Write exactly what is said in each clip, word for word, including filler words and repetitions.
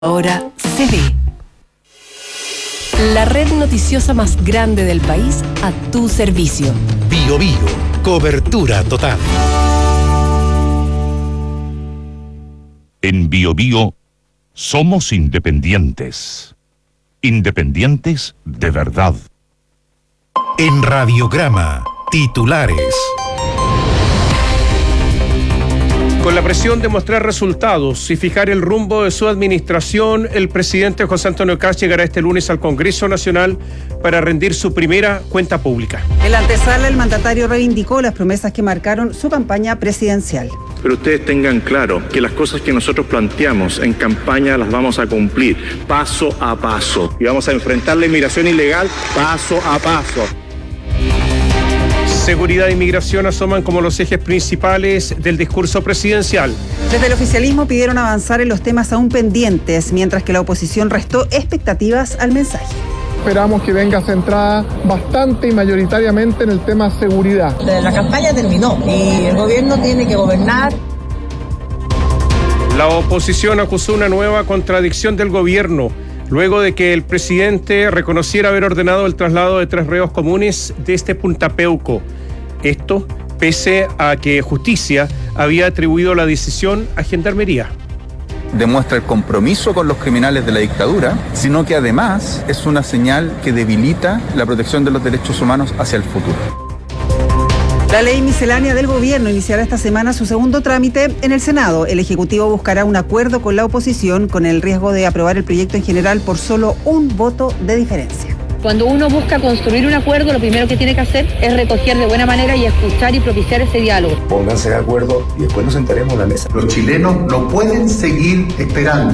Ahora se ve. La red noticiosa más grande del país a tu servicio. Bio Bio, cobertura total. En Bio Bio somos independientes. Independientes de verdad. En Radiograma, titulares. Con la presión de mostrar resultados y fijar el rumbo de su administración, el presidente José Antonio Kast llegará este lunes al Congreso Nacional para rendir su primera cuenta pública. En la antesala, el mandatario reivindicó las promesas que marcaron su campaña presidencial. Pero ustedes tengan claro que las cosas que nosotros planteamos en campaña las vamos a cumplir paso a paso. Y vamos a enfrentar la inmigración ilegal paso a paso. Seguridad e inmigración asoman como los ejes principales del discurso presidencial. Desde el oficialismo pidieron avanzar en los temas aún pendientes, mientras que la oposición restó expectativas al mensaje. Esperamos que venga centrada bastante y mayoritariamente en el tema seguridad. La campaña terminó y el gobierno tiene que gobernar. La oposición acusó una nueva contradicción del gobierno, luego de que el presidente reconociera haber ordenado el traslado de tres reos comunes desde Punta Peuco. Esto pese a que Justicia había atribuido la decisión a Gendarmería. Demuestra el compromiso con los criminales de la dictadura, sino que además es una señal que debilita la protección de los derechos humanos hacia el futuro. La ley miscelánea del gobierno iniciará esta semana su segundo trámite en el Senado. El Ejecutivo buscará un acuerdo con la oposición con el riesgo de aprobar el proyecto en general por solo un voto de diferencia. Cuando uno busca construir un acuerdo, lo primero que tiene que hacer es recoger de buena manera y escuchar y propiciar ese diálogo. Pónganse de acuerdo y después nos sentaremos a la mesa. Los chilenos no pueden seguir esperando.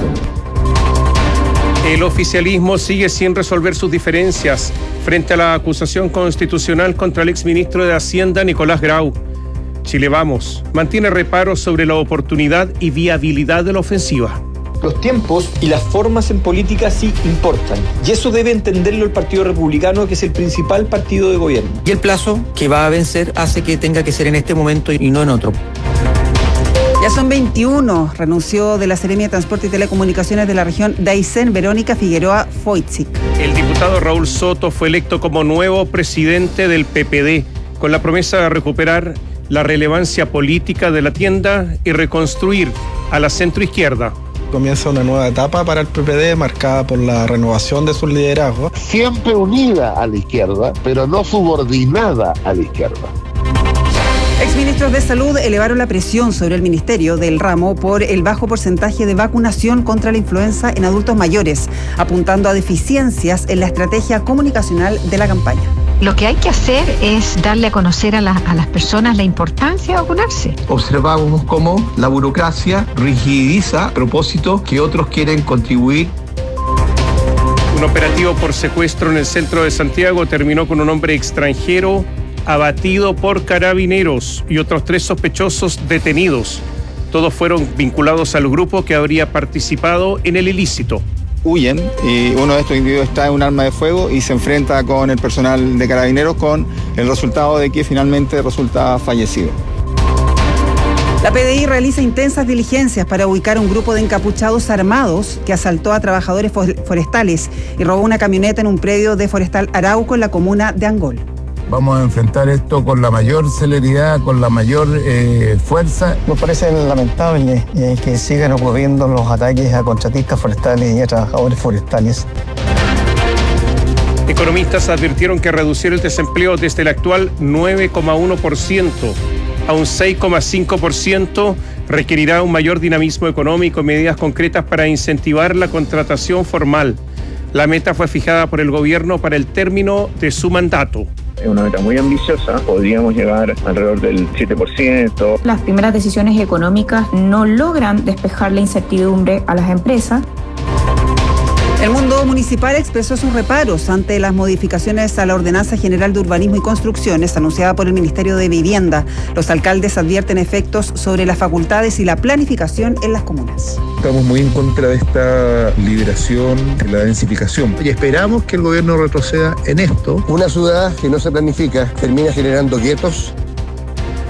El oficialismo sigue sin resolver sus diferencias frente a la acusación constitucional contra el exministro de Hacienda, Nicolás Grau. Chile Vamos mantiene reparos sobre la oportunidad y viabilidad de la ofensiva. Los tiempos y las formas en política sí importan, y eso debe entenderlo el Partido Republicano, que es el principal partido de gobierno. Y el plazo que va a vencer hace que tenga que ser en este momento y no en otro. Ya son veintiuno. Renunció de la Seremia de Transporte y Telecomunicaciones de la región de Aysén, Verónica Figueroa Foitzik. El diputado Raúl Soto fue electo como nuevo presidente del P P D, con la promesa de recuperar la relevancia política de la tienda y reconstruir a la centroizquierda. Comienza una nueva etapa para el P P D marcada por la renovación de su liderazgo. Siempre unida a la izquierda, pero no subordinada a la izquierda. Exministros de Salud elevaron la presión sobre el Ministerio del ramo por el bajo porcentaje de vacunación contra la influenza en adultos mayores, apuntando a deficiencias en la estrategia comunicacional de la campaña. Lo que hay que hacer es darle a conocer a, la, a las personas la importancia de vacunarse. Observamos cómo la burocracia rigidiza a propósito que otros quieren contribuir. Un operativo por secuestro en el centro de Santiago terminó con un hombre extranjero abatido por carabineros y otros tres sospechosos detenidos. Todos fueron vinculados al grupo que habría participado en el ilícito. Huyen y uno de estos individuos trae un arma de fuego y se enfrenta con el personal de carabineros, con el resultado de que finalmente resulta fallecido. La P D I realiza intensas diligencias para ubicar un grupo de encapuchados armados que asaltó a trabajadores forestales y robó una camioneta en un predio de Forestal Arauco en la comuna de Angol. Vamos a enfrentar esto con la mayor celeridad, con la mayor eh, fuerza. Nos parece lamentable eh, que sigan ocurriendo los ataques a contratistas forestales y a trabajadores forestales. Economistas advirtieron que reducir el desempleo desde el actual nueve coma uno por ciento a un seis coma cinco por ciento requerirá un mayor dinamismo económico y medidas concretas para incentivar la contratación formal. La meta fue fijada por el gobierno para el término de su mandato. Es una meta muy ambiciosa, podríamos llegar alrededor del siete por ciento. Las primeras decisiones económicas no logran despejar la incertidumbre a las empresas. El mundo municipal expresó sus reparos ante las modificaciones a la Ordenanza General de Urbanismo y Construcciones anunciada por el Ministerio de Vivienda. Los alcaldes advierten efectos sobre las facultades y la planificación en las comunas. Estamos muy en contra de esta liberación, de la densificación. Y esperamos que el gobierno retroceda en esto. Una ciudad que no se planifica termina generando guetos.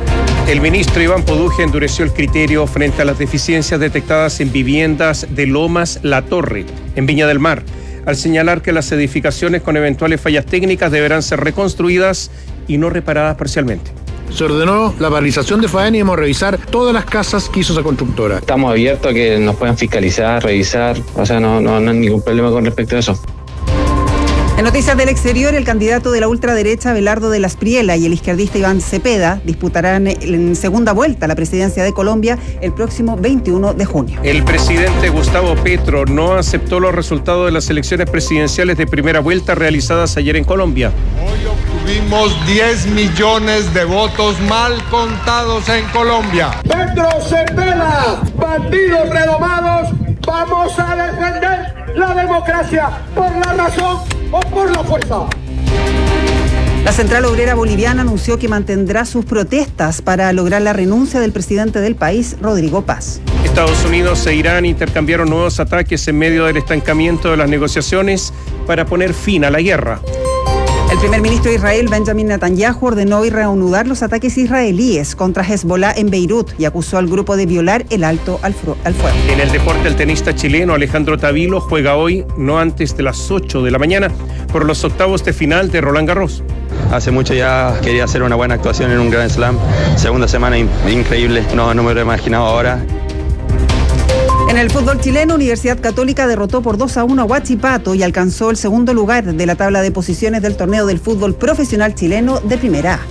El ministro Iván Poduje endureció el criterio frente a las deficiencias detectadas en viviendas de Lomas La Torre, en Viña del Mar, al señalar que las edificaciones con eventuales fallas técnicas deberán ser reconstruidas y no reparadas parcialmente. Se ordenó la paralización de faena y hemos revisar todas las casas que hizo esa constructora. Estamos abiertos a que nos puedan fiscalizar, revisar, o sea, no, no, no hay ningún problema con respecto a eso. En noticias del exterior, el candidato de la ultraderecha Abelardo de la Espriella y el izquierdista Iván Cepeda disputarán en segunda vuelta la presidencia de Colombia el próximo veintiuno de junio. El presidente Gustavo Petro no aceptó los resultados de las elecciones presidenciales de primera vuelta realizadas ayer en Colombia. Hoy obtuvimos diez millones de votos mal contados en Colombia. Petro Cepeda, bandidos renovados, vamos a defender la democracia por la razón o por la fuerza. La Central Obrera Boliviana anunció que mantendrá sus protestas para lograr la renuncia del presidente del país, Rodrigo Paz. Estados Unidos e Irán intercambiaron nuevos ataques en medio del estancamiento de las negociaciones para poner fin a la guerra. El primer ministro de Israel, Benjamin Netanyahu, ordenó hoy reanudar los ataques israelíes contra Hezbollah en Beirut y acusó al grupo de violar el alto al, al fuego. En el deporte, el tenista chileno Alejandro Tavilo juega hoy, no antes de las ocho de la mañana, por los octavos de final de Roland Garros. Hace mucho ya quería hacer una buena actuación en un Grand Slam. Segunda semana in- increíble, no, no me lo he imaginado ahora. En el fútbol chileno, Universidad Católica derrotó por dos a uno a Huachipato y alcanzó el segundo lugar de la tabla de posiciones del torneo del fútbol profesional chileno de Primera A.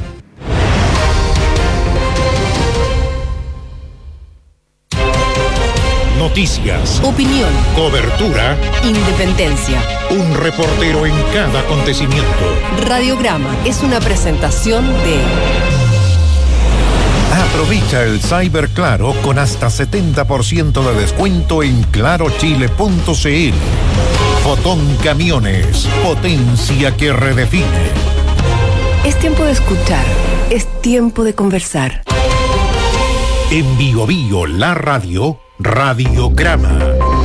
Noticias, opinión, cobertura, independencia. Un reportero en cada acontecimiento. Radiograma es una presentación de... Aprovecha el Cyber Claro con hasta setenta por ciento de descuento en claro chile punto c l. Fotón Camiones, potencia que redefine. Es tiempo de escuchar, es tiempo de conversar. En Bio Bio, la radio, Radiograma.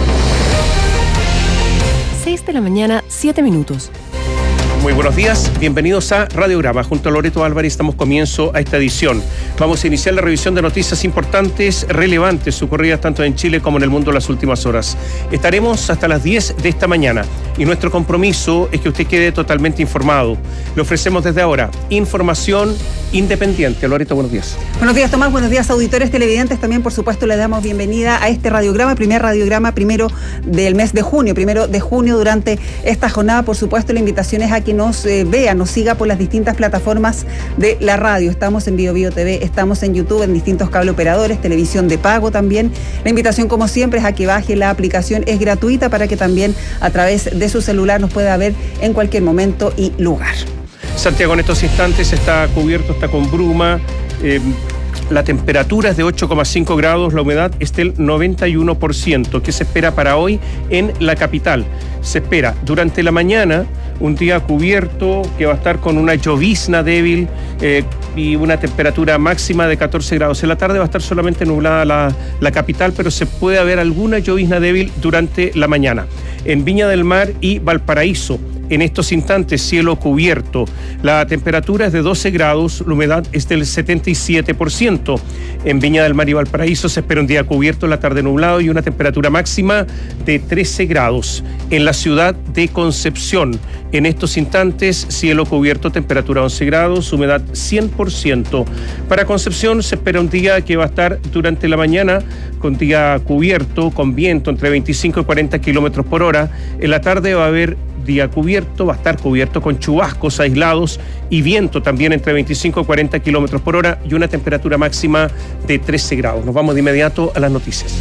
seis de la mañana, siete minutos. Muy buenos días, bienvenidos a Radiograma. Junto a Loreto Álvarez damos comienzo a esta edición. Vamos a iniciar la revisión de noticias importantes, relevantes, ocurridas tanto en Chile como en el mundo en las últimas horas. Estaremos hasta las diez de esta mañana y nuestro compromiso es que usted quede totalmente informado. Le ofrecemos desde ahora información independiente. Loreto, buenos días. Buenos días, Tomás. Buenos días, auditores televidentes. También, por supuesto, le damos bienvenida a este radiograma, primer radiograma primero del mes de junio, primero de junio. Durante esta jornada, por supuesto, la invitación es a que nos eh, vea, nos siga por las distintas plataformas de la radio. Estamos en Bio Bio T V, estamos en YouTube, en distintos cable operadores, televisión de pago también. La invitación, como siempre, es a que baje la aplicación, es gratuita para que también a través de su celular nos pueda ver en cualquier momento y lugar. Santiago en estos instantes está cubierto, está con bruma. Eh, la temperatura es de ocho coma cinco grados, la humedad es del noventa y uno por ciento. ¿Qué se espera para hoy en la capital? Se espera durante la mañana un día cubierto que va a estar con una llovizna débil eh, y una temperatura máxima de catorce grados. En la tarde va a estar solamente nublada la, la capital, pero se puede haber alguna llovizna débil durante la mañana. En Viña del Mar y Valparaíso, en estos instantes, cielo cubierto. La temperatura es de doce grados, la humedad es del setenta y siete por ciento. En Viña del Mar y Valparaíso se espera un día cubierto, la tarde nublado y una temperatura máxima de trece grados. En la ciudad de Concepción, en estos instantes, cielo cubierto, temperatura once grados, humedad cien por ciento. Para Concepción se espera un día que va a estar durante la mañana con día cubierto, con viento entre veinticinco y cuarenta kilómetros por hora. En la tarde va a haber día cubierto, va a estar cubierto con chubascos aislados y viento también entre veinticinco y cuarenta kilómetros por hora y una temperatura máxima de trece grados. Nos vamos de inmediato a las noticias.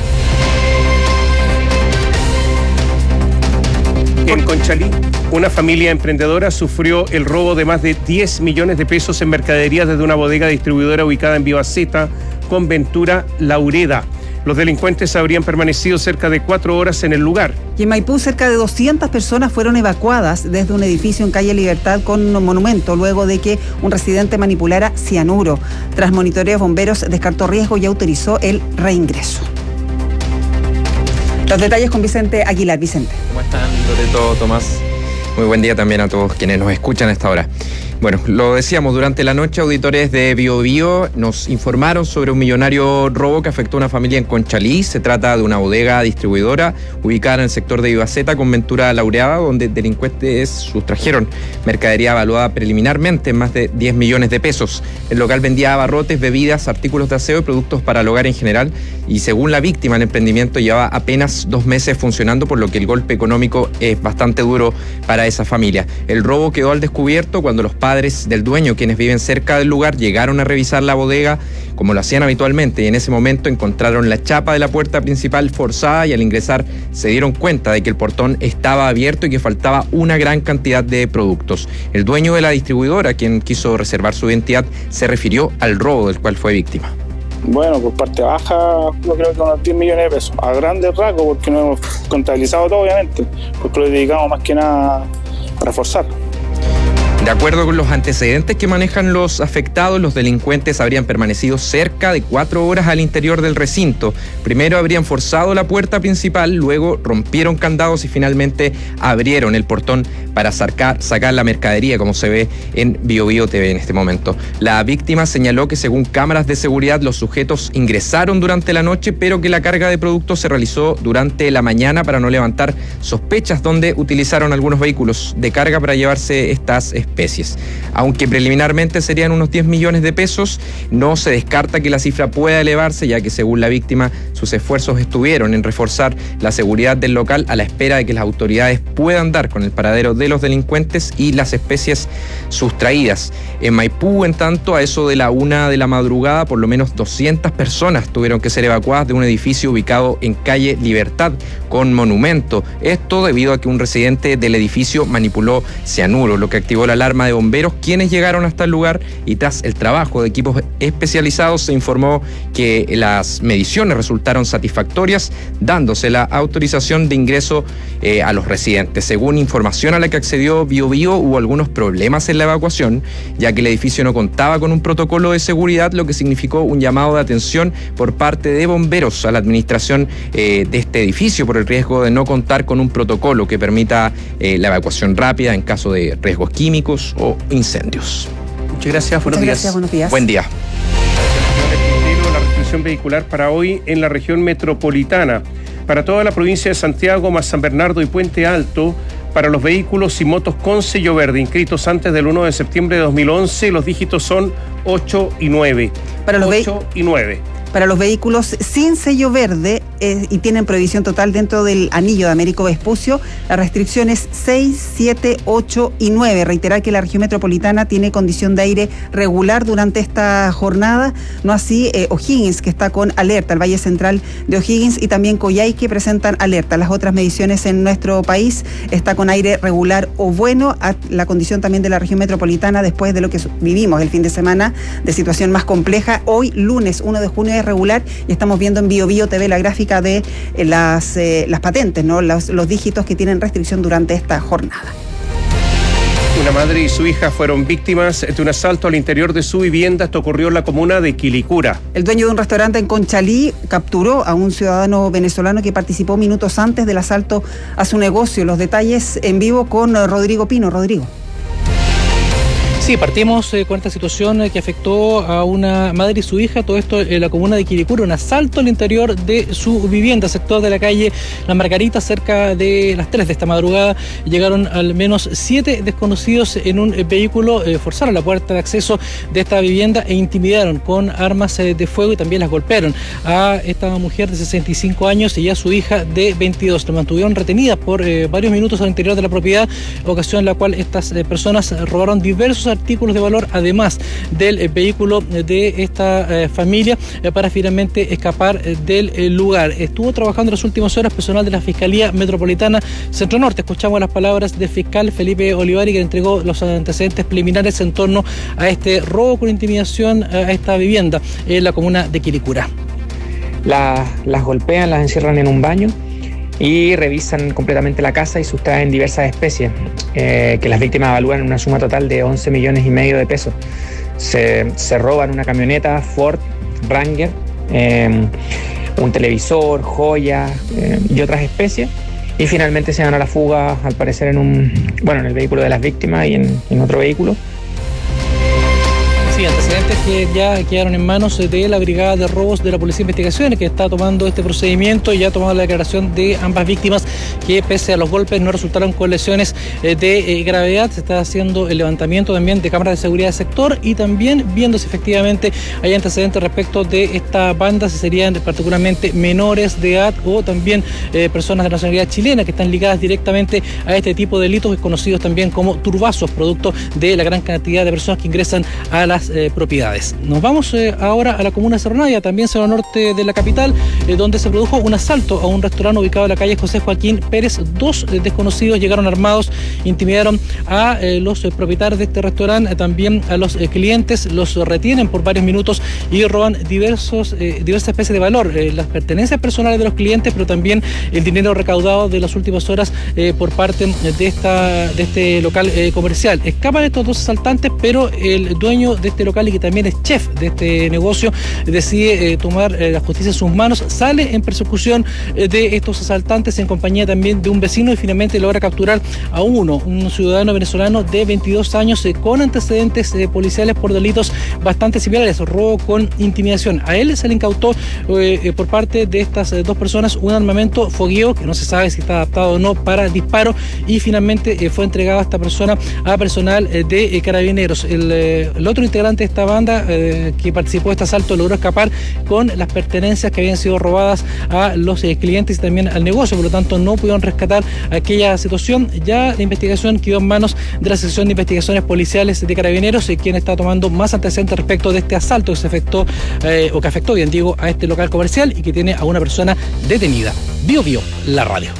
En Conchalí, una familia emprendedora sufrió el robo de más de diez millones de pesos en mercaderías desde una bodega distribuidora ubicada en Vivaceta con Ventura Laureda. Los delincuentes habrían permanecido cerca de cuatro horas en el lugar. Y en Maipú, cerca de doscientas personas fueron evacuadas desde un edificio en calle Libertad con un monumento, luego de que un residente manipulara cianuro. Tras monitoreos, bomberos descartó riesgo y autorizó el reingreso. Los detalles con Vicente Aguilar. Vicente. ¿Cómo están, Loreto, Tomás? Muy buen día también a todos quienes nos escuchan a esta hora. Bueno, lo decíamos, durante la noche auditores de Biobío nos informaron sobre un millonario robo que afectó a una familia en Conchalí. Se trata de una bodega distribuidora ubicada en el sector de Vivaceta con Ventura Laureada, donde delincuentes sustrajeron mercadería evaluada preliminarmente en más de diez millones de pesos. El local vendía abarrotes, bebidas, artículos de aseo y productos para el hogar en general, y según la víctima el emprendimiento llevaba apenas dos meses funcionando, por lo que el golpe económico es bastante duro para esa familia. El robo quedó al descubierto cuando los padres del dueño, quienes viven cerca del lugar, llegaron a revisar la bodega como lo hacían habitualmente, y en ese momento encontraron la chapa de la puerta principal forzada, y al ingresar se dieron cuenta de que el portón estaba abierto y que faltaba una gran cantidad de productos. El dueño de la distribuidora, quien quiso reservar su identidad, se refirió al robo del cual fue víctima. Bueno, por parte baja, yo creo que unos diez millones de pesos, a grandes rasgos, porque no hemos contabilizado todo, obviamente, porque lo dedicamos más que nada a reforzar. De acuerdo con los antecedentes que manejan los afectados, los delincuentes habrían permanecido cerca de cuatro horas al interior del recinto. Primero habrían forzado la puerta principal, luego rompieron candados y finalmente abrieron el portón para sacar, sacar la mercadería, como se ve en Biobío T V en este momento. La víctima señaló que según cámaras de seguridad los sujetos ingresaron durante la noche, pero que la carga de productos se realizó durante la mañana para no levantar sospechas, donde utilizaron algunos vehículos de carga para llevarse estas especies. Aunque preliminarmente serían unos diez millones de pesos, no se descarta que la cifra pueda elevarse, ya que según la víctima sus esfuerzos estuvieron en reforzar la seguridad del local a la espera de que las autoridades puedan dar con el paradero de los delincuentes y las especies sustraídas. En Maipú, en tanto, a eso de la una de la madrugada, por lo menos doscientas personas tuvieron que ser evacuadas de un edificio ubicado en calle Libertad con Monumento. Esto debido a que un residente del edificio manipuló cianuro, lo que activó la alarma de bomberos, quienes llegaron hasta el lugar, y tras el trabajo de equipos especializados se informó que las mediciones resultaron satisfactorias, dándose la autorización de ingreso eh, a los residentes. Según información a la que accedió Biobío, hubo algunos problemas en la evacuación, ya que el edificio no contaba con un protocolo de seguridad, lo que significó un llamado de atención por parte de bomberos a la administración eh, de este edificio por el riesgo de no contar con un protocolo que permita eh, la evacuación rápida en caso de riesgos químicos o incendios. Muchas gracias, buenos Muchas días. gracias, buenos días. Buen día. La restricción vehicular para hoy en la región metropolitana. Para toda la provincia de Santiago, más San Bernardo y Puente Alto, para los vehículos y motos con sello verde inscritos antes del uno de septiembre de dos mil once, los dígitos son ocho y nueve. Para los ocho y nueve. Para los vehículos sin sello verde eh, y tienen prohibición total dentro del anillo de Américo Vespucio, la restricción es seis, siete, ocho y nueve. Reiterar que la región metropolitana tiene condición de aire regular durante esta jornada, no así eh, O'Higgins, que está con alerta, el Valle Central de O'Higgins y también Coyhaique presentan alerta. Las otras mediciones en nuestro país está con aire regular o bueno, a la condición también de la región metropolitana después de lo que vivimos el fin de semana de situación más compleja. Hoy, lunes uno de junio, regular, y estamos viendo en Biobío T V la gráfica de eh, las, eh, las patentes, ¿no? Los, los dígitos que tienen restricción durante esta jornada. Una madre y su hija fueron víctimas de un asalto al interior de su vivienda. Esto ocurrió en la comuna de Quilicura. El dueño de un restaurante en Conchalí capturó a un ciudadano venezolano que participó minutos antes del asalto a su negocio. Los detalles en vivo con Rodrigo Pino. Rodrigo. Sí, partimos eh, con esta situación eh, que afectó a una madre y su hija, todo esto en la comuna de Quilicura, un asalto al interior de su vivienda, sector de la calle Las Margaritas, cerca de las tres de esta madrugada. Llegaron al menos siete desconocidos en un eh, vehículo, eh, forzaron la puerta de acceso de esta vivienda e intimidaron con armas eh, de fuego y también las golpearon a esta mujer de sesenta y cinco años y a su hija de veintidós. La mantuvieron retenidas por eh, varios minutos al interior de la propiedad, ocasión en la cual estas eh, personas robaron diversos artículos de valor, además del eh, vehículo de esta eh, familia, eh, para finalmente escapar eh, del eh, lugar. Estuvo trabajando en las últimas horas personal de la Fiscalía Metropolitana Centro Norte. Escuchamos las palabras del fiscal Felipe Olivari, que entregó los antecedentes preliminares en torno a este robo con intimidación a esta vivienda en la comuna de Quilicura. La, las golpean, las encierran en un baño y revisan completamente la casa y sustraen diversas especies eh, que las víctimas evalúan en una suma total de once millones y medio de pesos. Se, se roban una camioneta Ford Ranger, eh, un televisor, joyas eh, y otras especies. Y finalmente se dan a la fuga, al parecer en un, bueno, en el vehículo de las víctimas y en, en otro vehículo. Sí, antecedentes que ya quedaron en manos de la Brigada de Robos de la Policía de Investigaciones, que está tomando este procedimiento y ya ha tomado la declaración de ambas víctimas, que pese a los golpes no resultaron con lesiones de gravedad. Se está haciendo el levantamiento también de cámaras de seguridad del sector y también viendo si efectivamente hay antecedentes respecto de esta banda, si serían particularmente menores de edad o también eh, personas de nacionalidad chilena que están ligadas directamente a este tipo de delitos, conocidos también como turbazos, producto de la gran cantidad de personas que ingresan a las Eh, propiedades. Nos vamos eh, ahora a la comuna de Cerro Navia, también Cerro Norte de la capital, eh, donde se produjo un asalto a un restaurante ubicado en la calle José Joaquín Pérez. Dos eh, desconocidos llegaron armados, intimidaron a eh, los eh, propietarios de este restaurante, eh, también a los eh, clientes, los retienen por varios minutos y roban diversos, eh, diversas especies de valor, eh, las pertenencias personales de los clientes, pero también el dinero recaudado de las últimas horas eh, por parte de, esta, de este local eh, comercial. Escapan estos dos asaltantes, pero el dueño de este local y que también es chef de este negocio decide eh, tomar eh, la justicia en sus manos, sale en persecución eh, de estos asaltantes en compañía también de un vecino y finalmente logra capturar a uno, un ciudadano venezolano de veintidós años eh, con antecedentes eh, policiales por delitos bastante similares, robo con intimidación. A él se le incautó eh, eh, por parte de estas eh, dos personas un armamento fogueo que no se sabe si está adaptado o no para disparo y finalmente eh, fue entregado a esta persona a personal eh, de eh, carabineros. El, eh, el otro integrante de esta banda eh, que participó de este asalto logró escapar con las pertenencias que habían sido robadas a los eh, clientes y también al negocio, por lo tanto no pudieron rescatar aquella situación. Ya la investigación quedó en manos de la sección de investigaciones policiales de Carabineros, eh, quien está tomando más antecedentes respecto de este asalto que se afectó eh, o que afectó, bien digo, a este local comercial y que tiene a una persona detenida. Bio Bio, la radio.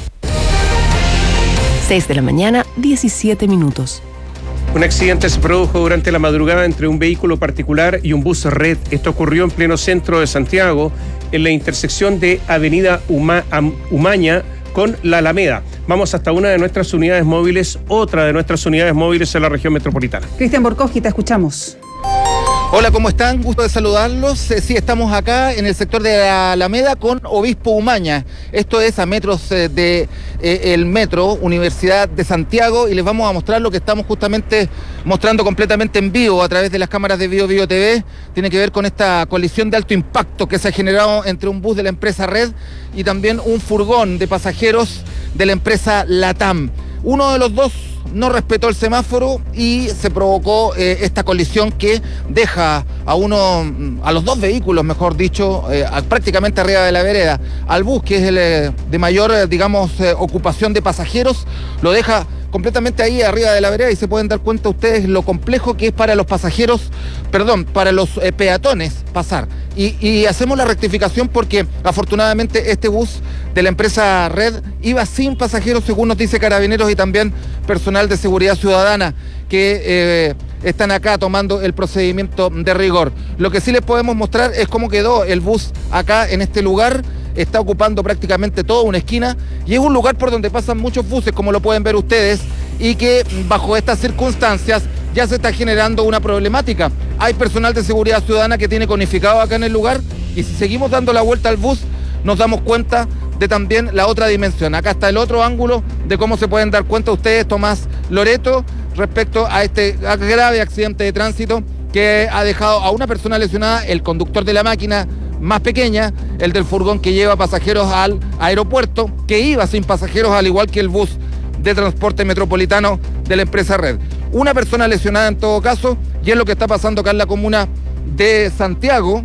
seis de la mañana, diecisiete minutos. Un accidente se produjo durante la madrugada entre un vehículo particular y un bus red. Esto ocurrió en pleno centro de Santiago, en la intersección de Avenida Uma, Am, Umaña con la Alameda. Vamos hasta una de nuestras unidades móviles, otra de nuestras unidades móviles en la región metropolitana. Cristian Borkowski, te escuchamos. Hola, ¿cómo están? Gusto de saludarlos. Eh, sí, estamos acá en el sector de la Alameda con Obispo Umaña. Esto es a metros eh, de eh, el metro, Universidad de Santiago, y les vamos a mostrar lo que estamos justamente mostrando completamente en vivo a través de las cámaras de Bio Bio T V. Tiene que ver con esta colisión de alto impacto que se ha generado entre un bus de la empresa Red y también un furgón de pasajeros de la empresa Latam. Uno de los dos no respetó el semáforo y se provocó eh, esta colisión que deja a uno, a los dos vehículos, mejor dicho, eh, prácticamente arriba de la vereda. Al bus, que es el eh, de mayor, eh, digamos, eh, ocupación de pasajeros, lo deja completamente ahí arriba de la vereda y se pueden dar cuenta ustedes lo complejo que es para los pasajeros, perdón, para los eh, peatones pasar. Y, y hacemos la rectificación porque afortunadamente este bus de la empresa Red iba sin pasajeros, según nos dice Carabineros y también personal de seguridad ciudadana que eh, están acá tomando el procedimiento de rigor. Lo que sí les podemos mostrar es cómo quedó el bus acá en este lugar. Está ocupando prácticamente toda una esquina y es un lugar por donde pasan muchos buses, como lo pueden ver ustedes, y que bajo estas circunstancias ya se está generando una problemática. Hay personal de seguridad ciudadana que tiene conificado acá en el lugar y si seguimos dando la vuelta al bus nos damos cuenta de también la otra dimensión. Acá está el otro ángulo de cómo se pueden dar cuenta ustedes, Tomás Loreto, respecto a este grave accidente de tránsito que ha dejado a una persona lesionada, el conductor de la máquina más pequeña, el del furgón que lleva pasajeros al aeropuerto, que iba sin pasajeros al igual que el bus de transporte metropolitano de la empresa Red. Una persona lesionada en todo caso, y es lo que está pasando acá en la comuna de Santiago.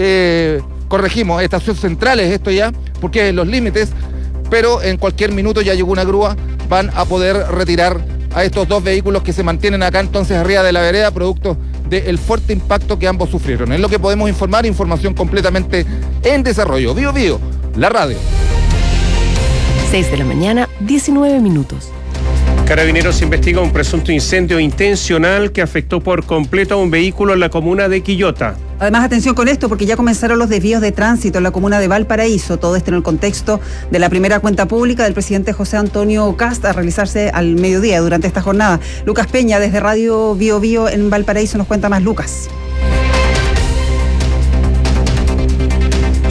Eh, corregimos, estación central es esto ya, porque es los límites, pero en cualquier minuto ya llegó una grúa, van a poder retirar a estos dos vehículos que se mantienen acá entonces arriba de la vereda, producto del fuerte impacto que ambos sufrieron. Es lo que podemos informar, información completamente en desarrollo. Bio Bio, la radio. seis de la mañana, diecinueve minutos. Carabineros investiga un presunto incendio intencional que afectó por completo a un vehículo en la comuna de Quillota. Además, atención con esto, porque ya comenzaron los desvíos de tránsito en la comuna de Valparaíso. Todo esto en el contexto de la primera cuenta pública del presidente José Antonio Kast a realizarse al mediodía durante esta jornada. Lucas Peña, desde Radio Bio Bio en Valparaíso, nos cuenta más. Lucas.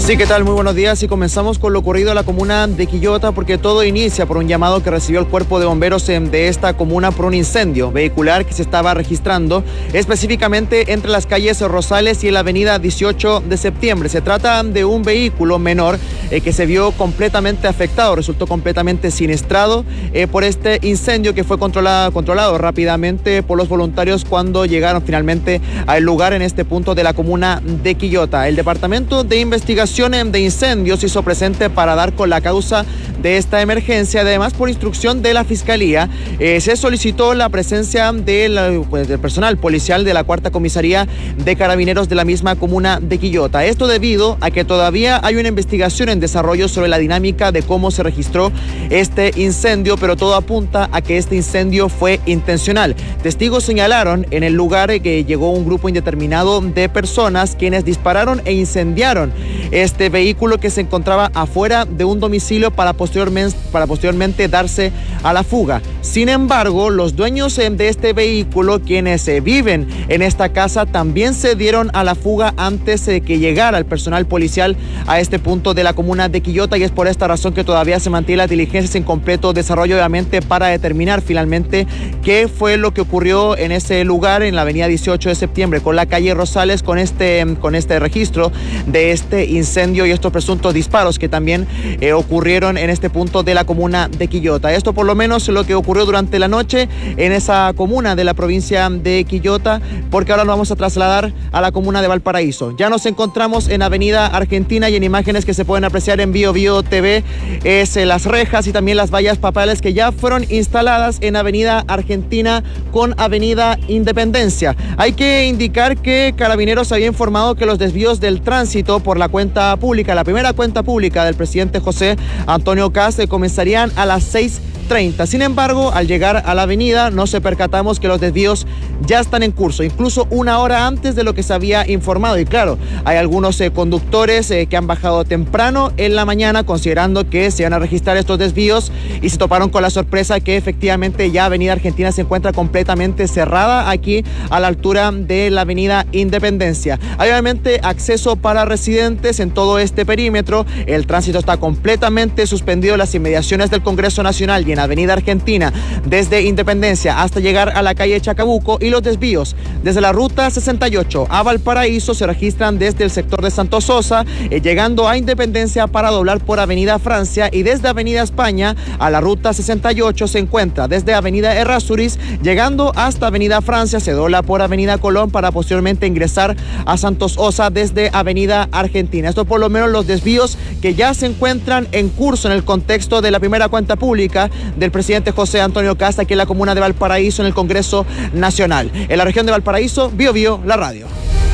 Sí, ¿qué tal? Muy buenos días y comenzamos con lo ocurrido en la comuna de Quillota porque todo inicia por un llamado que recibió el cuerpo de bomberos de esta comuna por un incendio vehicular que se estaba registrando específicamente entre las calles Rosales y la avenida dieciocho de septiembre. Se trata de un vehículo menor eh, que se vio completamente afectado, resultó completamente siniestrado eh, por este incendio que fue controlado, controlado rápidamente por los voluntarios cuando llegaron finalmente al lugar en este punto de la comuna de Quillota. El Departamento de Investigación de Incendios hizo presente para dar con la causa de esta emergencia. Además, por instrucción de la Fiscalía, eh, se solicitó la presencia de la, pues, del personal policial de la Cuarta Comisaría de Carabineros de la misma comuna de Quillota. Esto debido a que todavía hay una investigación en desarrollo sobre la dinámica de cómo se registró este incendio, pero todo apunta a que este incendio fue intencional. Testigos señalaron en el lugar que llegó un grupo indeterminado de personas quienes dispararon e incendiaron este vehículo que se encontraba afuera de un domicilio para posteriormente, para posteriormente darse a la fuga. Sin embargo, los dueños de este vehículo, quienes viven en esta casa, también se dieron a la fuga antes de que llegara el personal policial a este punto de la comuna de Quillota, y es por esta razón que todavía se mantiene las diligencias en completo desarrollo, obviamente, para determinar finalmente qué fue lo que ocurrió en ese lugar, en la avenida dieciocho de septiembre, con la calle Rosales, con este, con este registro de este incendio y estos presuntos disparos que también eh, ocurrieron en este punto de la comuna de Quillota. Esto por lo menos lo que ocurrió durante la noche en esa comuna de la provincia de Quillota, porque ahora nos vamos a trasladar a la comuna de Valparaíso. Ya nos encontramos en Avenida Argentina y en imágenes que se pueden apreciar en Bio Bio T V es eh, las rejas y también las vallas papales que ya fueron instaladas en Avenida Argentina con Avenida Independencia. Hay que indicar que Carabineros había informado que los desvíos del tránsito por la cuenta pública, la primera cuenta pública del presidente José Antonio Kast, comenzarían a las seis treinta. Sin embargo, al llegar a la avenida nos percatamos que los desvíos ya están en curso, incluso una hora antes de lo que se había informado. Y claro, hay algunos eh, conductores eh, que han bajado temprano en la mañana considerando que se van a registrar estos desvíos y se toparon con la sorpresa que efectivamente ya Avenida Argentina se encuentra completamente cerrada aquí a la altura de la Avenida Independencia. Hay obviamente acceso para residentes en todo este perímetro. El tránsito está completamente suspendido en las inmediaciones del Congreso Nacional y en Avenida Argentina desde Independencia hasta llegar a la calle Chacabuco, y los desvíos desde la ruta sesenta y ocho a Valparaíso se registran desde el sector de Santo Sosa, eh, llegando a Independencia para doblar por Avenida Francia, y desde Avenida España a la ruta sesenta y ocho se encuentra desde Avenida Errázuriz, llegando hasta Avenida Francia, se dobla por Avenida Colón para posteriormente ingresar a Santos Osa desde Avenida Argentina. Esto por lo menos los desvíos que ya se encuentran en curso en el contexto de la primera cuenta pública del presidente José Antonio Kast aquí en la comuna de Valparaíso, en el Congreso Nacional. En la región de Valparaíso, Bio Bio, la radio.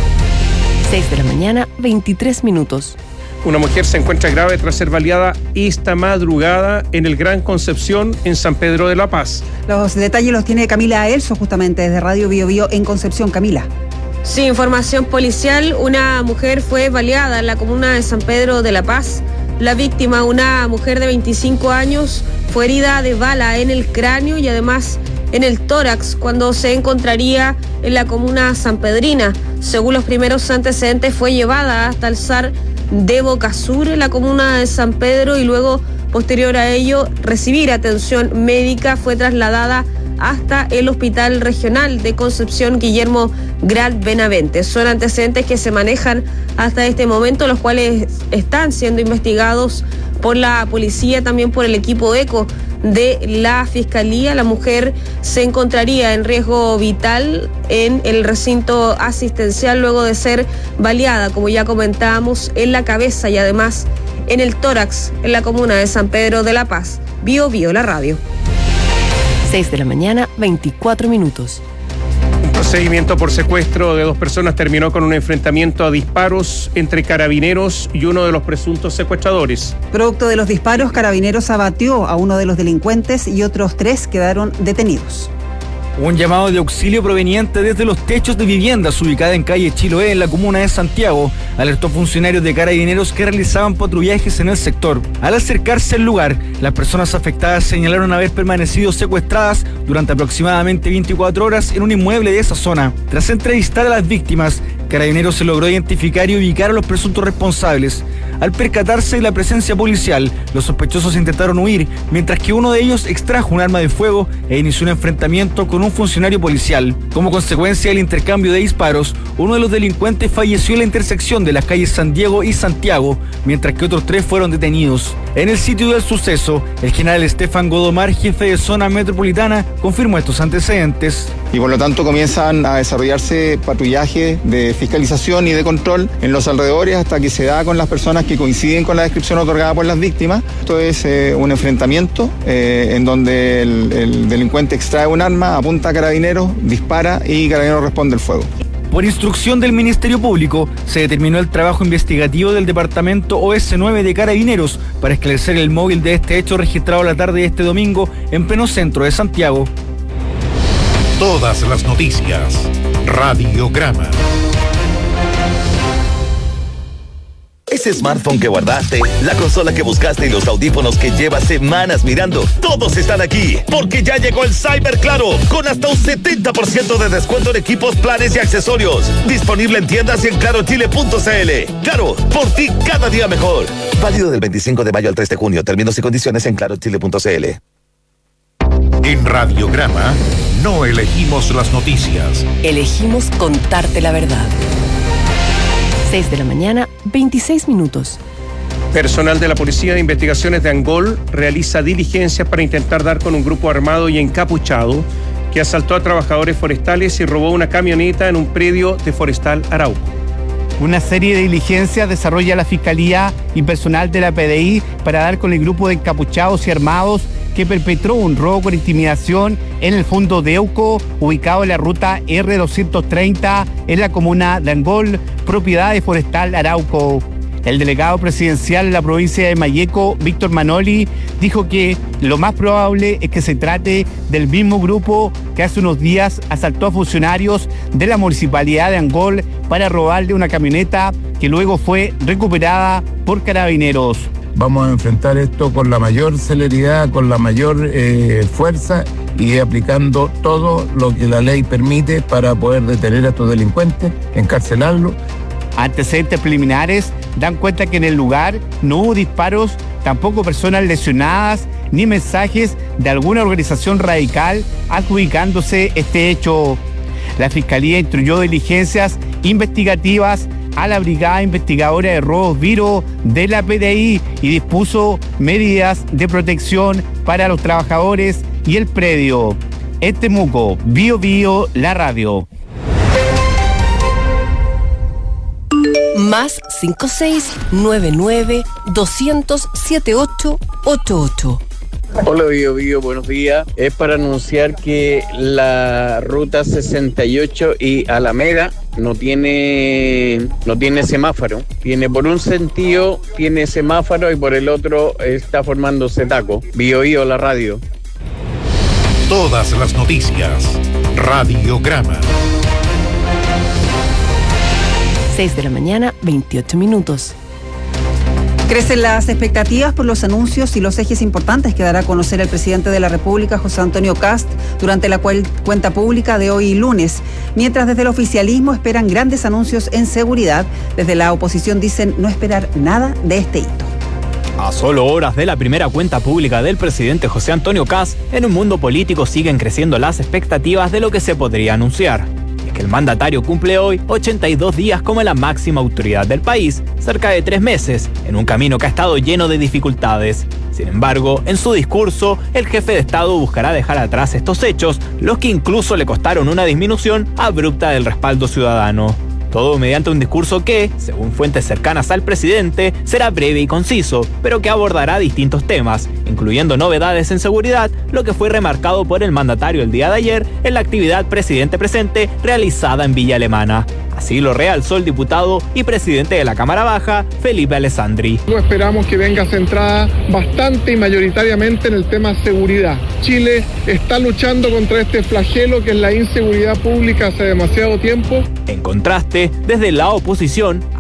seis de la mañana, veintitrés minutos. Una mujer se encuentra grave tras ser baleada esta madrugada en el Gran Concepción, en San Pedro de la Paz. Los detalles los tiene Camila Aelso, justamente desde Radio Bio Bio en Concepción. Camila. Sí, información policial. Una mujer fue baleada en la comuna de San Pedro de la Paz. La víctima, una mujer de veinticinco años, fue herida de bala en el cráneo y además en el tórax cuando se encontraría en la comuna sanpedrina. Según los primeros antecedentes, fue llevada hasta el S A R de Boca Sur, en la comuna de San Pedro, y luego, posterior a ello, recibir atención médica, fue trasladada hasta el Hospital Regional de Concepción Guillermo Grat Benavente. Son antecedentes que se manejan hasta este momento, los cuales están siendo investigados por la policía, también por el equipo ECO de la Fiscalía. La mujer se encontraría en riesgo vital en el recinto asistencial luego de ser baleada, como ya comentábamos, en la cabeza y además en el tórax, en la comuna de San Pedro de la Paz. Bio Bio, la radio. seis de la mañana, veinticuatro minutos. Un procedimiento por secuestro de dos personas terminó con un enfrentamiento a disparos entre carabineros y uno de los presuntos secuestradores. Producto de los disparos, Carabineros abatió a uno de los delincuentes y otros tres quedaron detenidos. Un llamado de auxilio proveniente desde los techos de viviendas ubicada en calle Chiloé, en la comuna de Santiago, alertó funcionarios de Carabineros que realizaban patrullajes en el sector. Al acercarse al lugar, las personas afectadas señalaron haber permanecido secuestradas durante aproximadamente veinticuatro horas en un inmueble de esa zona. Tras entrevistar a las víctimas, Carabineros se logró identificar y ubicar a los presuntos responsables. Al percatarse de la presencia policial, los sospechosos intentaron huir, mientras que uno de ellos extrajo un arma de fuego e inició un enfrentamiento con un funcionario policial. Como consecuencia del intercambio de disparos, uno de los delincuentes falleció en la intersección de las calles San Diego y Santiago, mientras que otros tres fueron detenidos. En el sitio del suceso, el general Estefan Godomar, jefe de zona metropolitana, confirmó estos antecedentes. Y por lo tanto comienzan a desarrollarse patrullaje de fiscalización y de control en los alrededores hasta que se da con las personas que coinciden con la descripción otorgada por las víctimas. Esto es eh, un enfrentamiento eh, en donde el, el delincuente extrae un arma, apunta a Carabineros, dispara y Carabineros responde el fuego. Por instrucción del Ministerio Público, se determinó el trabajo investigativo del Departamento O S nueve de Carabineros para esclarecer el móvil de este hecho registrado la tarde de este domingo en pleno centro de Santiago. Todas las noticias. Radiograma. Ese smartphone que guardaste, la consola que buscaste y los audífonos que llevas semanas mirando, todos están aquí, porque ya llegó el Cyber Claro, con hasta un setenta por ciento de descuento en equipos, planes y accesorios. Disponible en tiendas y en claro chile punto c l. Claro, por ti cada día mejor. Válido del veinticinco de mayo al tres de junio. Términos y condiciones en claro chile punto c l. En Radiograma, no elegimos las noticias. Elegimos contarte la verdad. seis de la mañana, veintiséis minutos. Personal de la Policía de Investigaciones de Angol realiza diligencias para intentar dar con un grupo armado y encapuchado que asaltó a trabajadores forestales y robó una camioneta en un predio de Forestal Arauco. Una serie de diligencias desarrolla la Fiscalía y personal de la P D I para dar con el grupo de encapuchados y armados que perpetró un robo con intimidación en el fondo de Euco, ubicado en la ruta R doscientos treinta en la comuna de Angol, propiedad de Forestal Arauco. El delegado presidencial en la provincia de Malleco, Víctor Manoli, dijo que lo más probable es que se trate del mismo grupo que hace unos días asaltó a funcionarios de la municipalidad de Angol para robarle una camioneta que luego fue recuperada por Carabineros. Vamos a enfrentar esto con la mayor celeridad, con la mayor eh, fuerza y aplicando todo lo que la ley permite para poder detener a estos delincuentes, encarcelarlos. Antecedentes preliminares dan cuenta que en el lugar no hubo disparos, tampoco personas lesionadas, ni mensajes de alguna organización radical adjudicándose este hecho. La Fiscalía instruyó diligencias investigativas a la Brigada Investigadora de Robos Viro de la P D I y dispuso medidas de protección para los trabajadores y el predio. En Temuco, Bio Bio, la radio. Más cinco seis nueve nueve doscientos setenta y ocho ochenta y ocho. Hola Bio Bio, buenos días. Es para anunciar que la ruta sesenta y ocho y Alameda no tiene no tiene semáforo. Tiene por un sentido tiene semáforo y por el otro está formándose taco. Bio Bio, la radio. Todas las noticias. Radiograma. seis de la mañana, veintiocho minutos. Crecen las expectativas por los anuncios y los ejes importantes que dará a conocer el presidente de la República, José Antonio Kast, durante la cuenta pública de hoy lunes. Mientras desde el oficialismo esperan grandes anuncios en seguridad, desde la oposición dicen no esperar nada de este hito. A solo horas de la primera cuenta pública del presidente José Antonio Kast, en un mundo político siguen creciendo las expectativas de lo que se podría anunciar. Que el mandatario cumple hoy ochenta y dos días como la máxima autoridad del país, cerca de tres meses, en un camino que ha estado lleno de dificultades. Sin embargo, en su discurso, el jefe de Estado buscará dejar atrás estos hechos, los que incluso le costaron una disminución abrupta del respaldo ciudadano. Todo mediante un discurso que, según fuentes cercanas al presidente, será breve y conciso, pero que abordará distintos temas, incluyendo novedades en seguridad, lo que fue remarcado por el mandatario el día de ayer en la actividad Presidente Presente realizada en Villa Alemana. Así lo realzó el diputado y presidente de la Cámara Baja, Felipe Alessandri. Esperamos que venga centrada bastante y mayoritariamente en el tema seguridad. Chile está luchando contra este flagelo que es la inseguridad pública hace demasiado tiempo. En contraste, desde la oposición,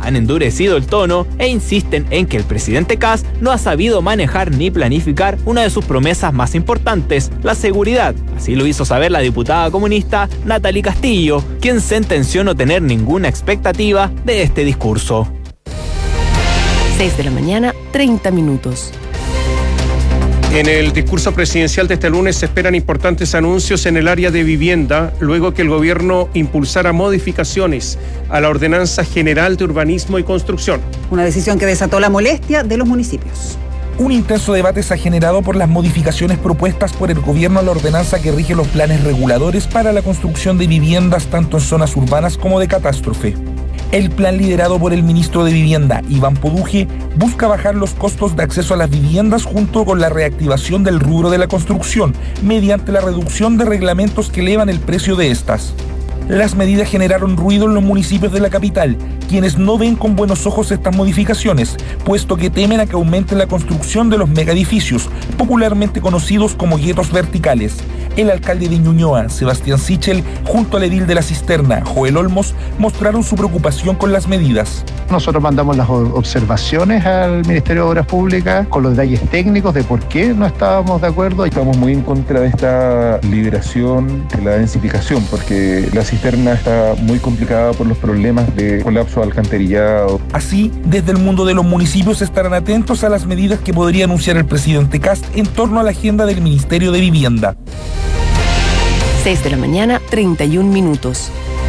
han endurecido el tono e insisten en que el presidente Kast no ha sabido manejar ni planificar una de sus promesas más importantes, la seguridad. Así lo hizo saber la diputada comunista Natalie Castillo, quien sentenció no tener ninguna expectativa de este discurso. seis de la mañana, treinta minutos. En el discurso presidencial de este lunes se esperan importantes anuncios en el área de vivienda, luego que el gobierno impulsara modificaciones a la Ordenanza General de Urbanismo y Construcción. Una decisión que desató la molestia de los municipios. Un intenso debate se ha generado por las modificaciones propuestas por el gobierno a la ordenanza que rige los planes reguladores para la construcción de viviendas tanto en zonas urbanas como de catástrofe. El plan liderado por el ministro de Vivienda, Iván Poduje, busca bajar los costos de acceso a las viviendas junto con la reactivación del rubro de la construcción, mediante la reducción de reglamentos que elevan el precio de estas. Las medidas generaron ruido en los municipios de la capital, quienes no ven con buenos ojos estas modificaciones, puesto que temen a que aumente la construcción de los megaedificios, popularmente conocidos como guetos verticales. El alcalde de Ñuñoa, Sebastián Sichel, junto al edil de La Cisterna, Joel Olmos, mostraron su preocupación con las medidas. Nosotros mandamos las observaciones al Ministerio de Obras Públicas con los detalles técnicos de por qué no estábamos de acuerdo. Estamos muy en contra de esta liberación de la densificación, porque la cisterna está muy complicada por los problemas de colapso de alcantarillado. Así, desde el mundo de los municipios estarán atentos a las medidas que podría anunciar el presidente Kast en torno a la agenda del Ministerio de Vivienda. seis de la mañana, treinta y un minutos.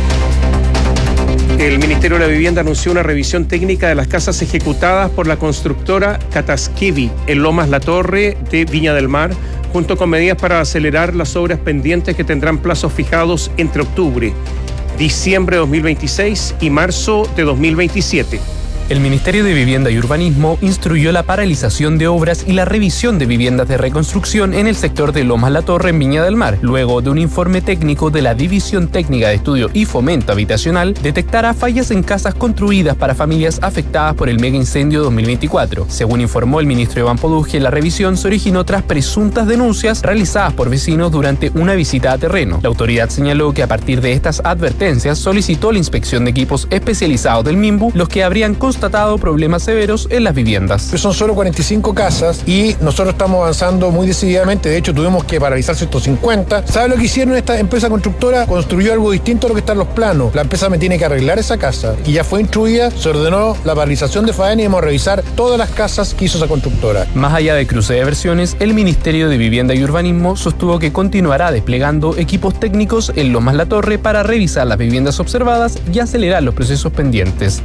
El Ministerio de la Vivienda anunció una revisión técnica de las casas ejecutadas por la constructora Cataskevi en Lomas La Torre de Viña del Mar, junto con medidas para acelerar las obras pendientes que tendrán plazos fijados entre octubre, diciembre de dos mil veintiséis y marzo de dos mil veintisiete. El Ministerio de Vivienda y Urbanismo instruyó la paralización de obras y la revisión de viviendas de reconstrucción en el sector de Lomas La Torre en Viña del Mar, luego de un informe técnico de la División Técnica de Estudio y Fomento Habitacional detectara fallas en casas construidas para familias afectadas por el mega incendio dos mil veinticuatro. Según informó el ministro Iván Poduje, la revisión se originó tras presuntas denuncias realizadas por vecinos durante una visita a terreno. La autoridad señaló que a partir de estas advertencias solicitó la inspección de equipos especializados del MIMBU, los que habrían constatado problemas severos en las viviendas. Son solo cuarenta y cinco casas y nosotros estamos avanzando muy decididamente. De hecho, tuvimos que paralizar ciento cincuenta. ¿Sabe lo que hicieron esta empresa constructora? Construyó algo distinto a lo que está en los planos. La empresa me tiene que arreglar esa casa y ya fue instruida, se ordenó la paralización de faena y vamos a revisar todas las casas que hizo esa constructora. Más allá de cruce de versiones, el Ministerio de Vivienda y Urbanismo sostuvo que continuará desplegando equipos técnicos en Lomas La Torre para revisar las viviendas observadas y acelerar los procesos pendientes.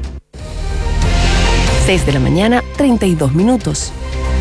seis de la mañana, treinta y dos minutos.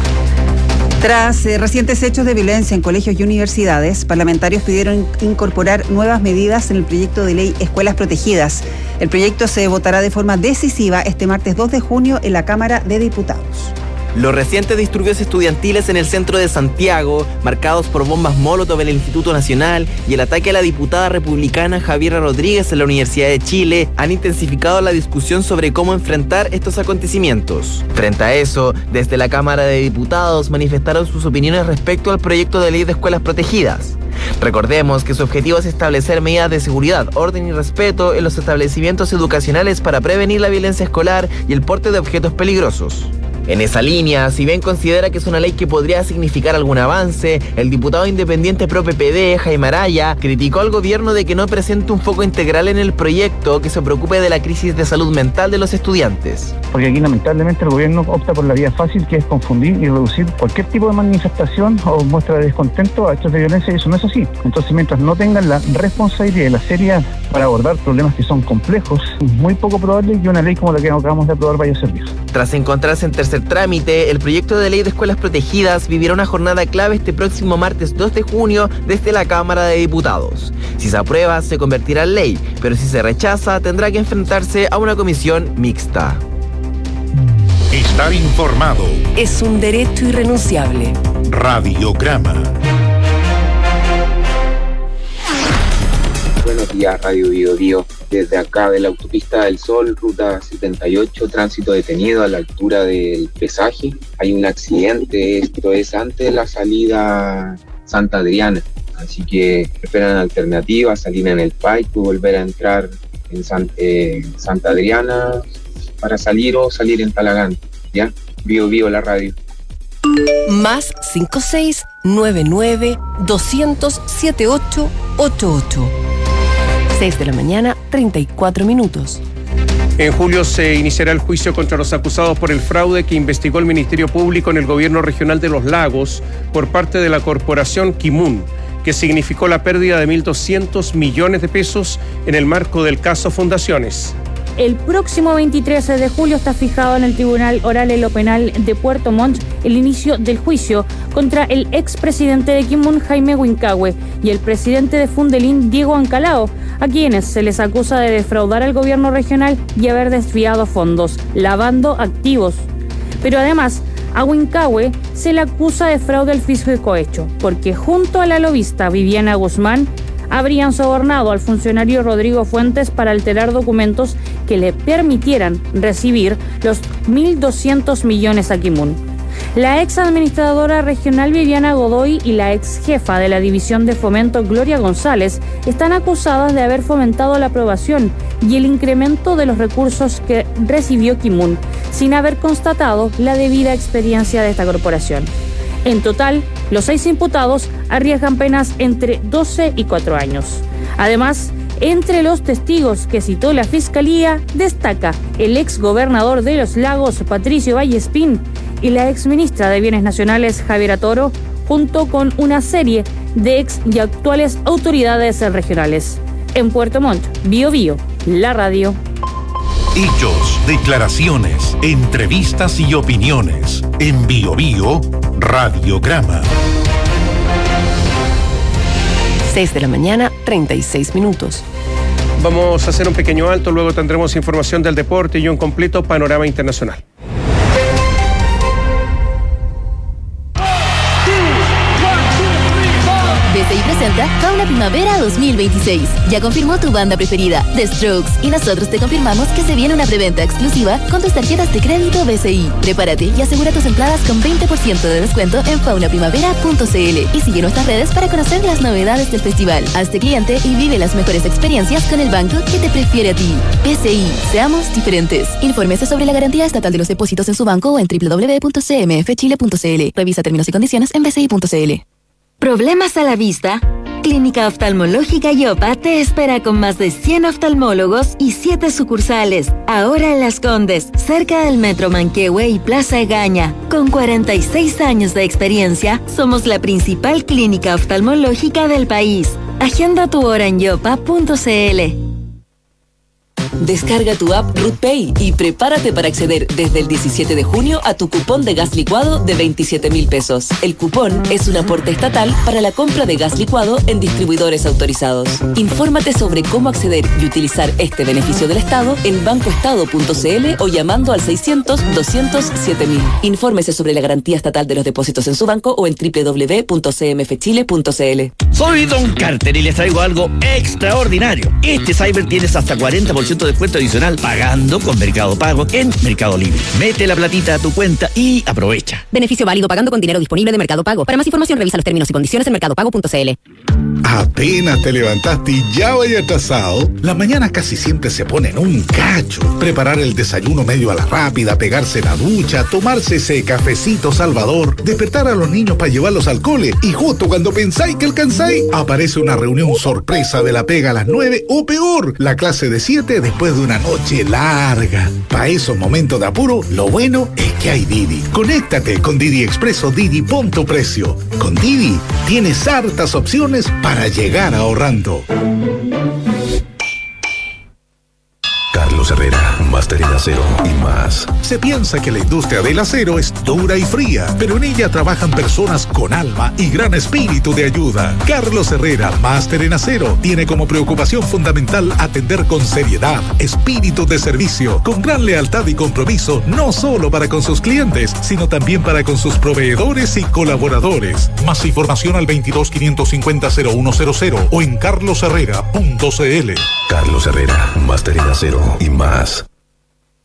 Tras eh, recientes hechos de violencia en colegios y universidades, parlamentarios pidieron incorporar nuevas medidas en el proyecto de ley Escuelas Protegidas. El proyecto se votará de forma decisiva este martes dos de junio en la Cámara de Diputados. Los recientes disturbios estudiantiles en el centro de Santiago, marcados por bombas Molotov en el Instituto Nacional y el ataque a la diputada republicana Javiera Rodríguez en la Universidad de Chile, han intensificado la discusión sobre cómo enfrentar estos acontecimientos. Frente a eso, desde la Cámara de Diputados manifestaron sus opiniones respecto al proyecto de ley de escuelas protegidas. Recordemos que su objetivo es establecer medidas de seguridad, orden y respeto en los establecimientos educacionales para prevenir la violencia escolar y el porte de objetos peligrosos. En esa línea, si bien considera que es una ley que podría significar algún avance, el diputado independiente pro P P D, Jaime Araya, criticó al gobierno de que no presente un foco integral en el proyecto que se preocupe de la crisis de salud mental de los estudiantes. Porque aquí lamentablemente el gobierno opta por la vía fácil, que es confundir y reducir cualquier tipo de manifestación o muestra de descontento a hechos de violencia, y eso no es así. Entonces, mientras no tengan la responsabilidad y la seriedad para abordar problemas que son complejos, es muy poco probable que una ley como la que acabamos de aprobar vaya a servir. Tras encontrarse en tercer trámite, el proyecto de ley de escuelas protegidas vivirá una jornada clave este próximo martes dos de junio desde la Cámara de Diputados. Si se aprueba, se convertirá en ley, pero si se rechaza, tendrá que enfrentarse a una comisión mixta. Estar informado es un derecho irrenunciable. Radiograma. Buenos días, Radio Bio Bio. Desde acá de la Autopista del Sol, ruta setenta y ocho, tránsito detenido a la altura del pesaje. Hay un accidente, esto es antes de la salida Santa Adriana. Así que esperan alternativas, salir en el Paico, volver a entrar en San, eh, Santa Adriana para salir o salir en Talagante, ¿ya? Bio Bio la radio. Más cinco seis nueve nueve dos cero cero siete ocho ocho ocho. seis de la mañana, treinta y cuatro minutos. En julio se iniciará el juicio contra los acusados por el fraude que investigó el Ministerio Público en el Gobierno Regional de Los Lagos por parte de la corporación Kimun, que significó la pérdida de mil doscientos millones de pesos en el marco del caso Fundaciones. El próximo veintitrés de julio está fijado en el Tribunal Oral en lo Penal de Puerto Montt el inicio del juicio contra el expresidente de Kimun, Jaime Huincahue, y el presidente de Fundelin, Diego Ancalao, a quienes se les acusa de defraudar al gobierno regional y haber desviado fondos, lavando activos. Pero además, a Huincahue se le acusa de fraude al fisco de cohecho, porque junto a la lobista Viviana Guzmán, habrían sobornado al funcionario Rodrigo Fuentes para alterar documentos que le permitieran recibir los mil doscientos millones a Kimun. La ex administradora regional Viviana Godoy y la ex jefa de la División de Fomento Gloria González están acusadas de haber fomentado la aprobación y el incremento de los recursos que recibió Kimun, sin haber constatado la debida experiencia de esta corporación. En total, los seis imputados arriesgan penas entre doce y cuatro años. Además, entre los testigos que citó la Fiscalía, destaca el ex gobernador de Los Lagos, Patricio Vallespín, y la ex ministra de Bienes Nacionales, Javiera Toro, junto con una serie de ex y actuales autoridades regionales. En Puerto Montt, Bio Bio, la radio. Hechos, declaraciones, entrevistas y opiniones. En Bio Bio, Radiograma. seis de la mañana, treinta y seis minutos. Vamos a hacer un pequeño alto, luego tendremos información del deporte y un completo panorama internacional. B C I presenta Fauna Primavera dos mil veintiséis. Ya confirmó tu banda preferida, The Strokes, y nosotros te confirmamos que se viene una preventa exclusiva con tus tarjetas de crédito B C I. Prepárate y asegura tus entradas con veinte por ciento de descuento en fauna primavera punto c l y sigue nuestras redes para conocer las novedades del festival. Hazte cliente y vive las mejores experiencias con el banco que te prefiere a ti. B C I, seamos diferentes. Infórmese sobre la garantía estatal de los depósitos en su banco o en doble u doble u doble u punto c m f chile punto c l. Revisa términos y condiciones en b c i punto c l. ¿Problemas a la vista? Clínica Oftalmológica Yopa te espera con más de cien oftalmólogos y siete sucursales. Ahora en Las Condes, cerca del Metro Manquehue y Plaza Egaña. Con cuarenta y seis años de experiencia, somos la principal clínica oftalmológica del país. Agenda tu hora en yopa punto c l. Descarga tu app RootPay y prepárate para acceder desde el diecisiete de junio a tu cupón de gas licuado de veintisiete mil pesos. El cupón es un aporte estatal para la compra de gas licuado en distribuidores autorizados. Infórmate sobre cómo acceder y utilizar este beneficio del Estado en banco estado punto c l o llamando al seiscientos, doscientos siete mil. Infórmese sobre la garantía estatal de los depósitos en su banco o en doble u doble u doble u punto c m f chile punto c l. Soy Don Carter y les traigo algo extraordinario. Este Cyber tienes hasta cuarenta por ciento de descuento adicional pagando con Mercado Pago en Mercado Libre. Mete la platita a tu cuenta y aprovecha. Beneficio válido pagando con dinero disponible de Mercado Pago. Para más información revisa los términos y condiciones en mercado pago punto c l. Apenas te levantaste y ya vaya atrasado. Las mañanas casi siempre se ponen un cacho. Preparar el desayuno medio a la rápida, pegarse la ducha, tomarse ese cafecito salvador, despertar a los niños para llevarlos al cole y justo cuando pensáis que alcanzáis, aparece una reunión sorpresa de la pega a las nueve o peor, la clase de siete después de una noche larga. Para esos momentos de apuro, lo bueno es que hay Didi. Conéctate con Didi Expreso Didi Punto Precio. Con Didi tienes hartas opciones para llegar ahorrando. Carlos Herrera, Máster en Acero y más. Se piensa que la industria del acero es dura y fría, pero en ella trabajan personas con alma y gran espíritu de ayuda. Carlos Herrera, Máster en Acero, tiene como preocupación fundamental atender con seriedad, espíritu de servicio, con gran lealtad y compromiso, no solo para con sus clientes, sino también para con sus proveedores y colaboradores. Más información al veintidós, quinientos cincuenta, cero uno cero cero o en carlos herrera punto c l. Carlos Herrera, Máster en Acero y más.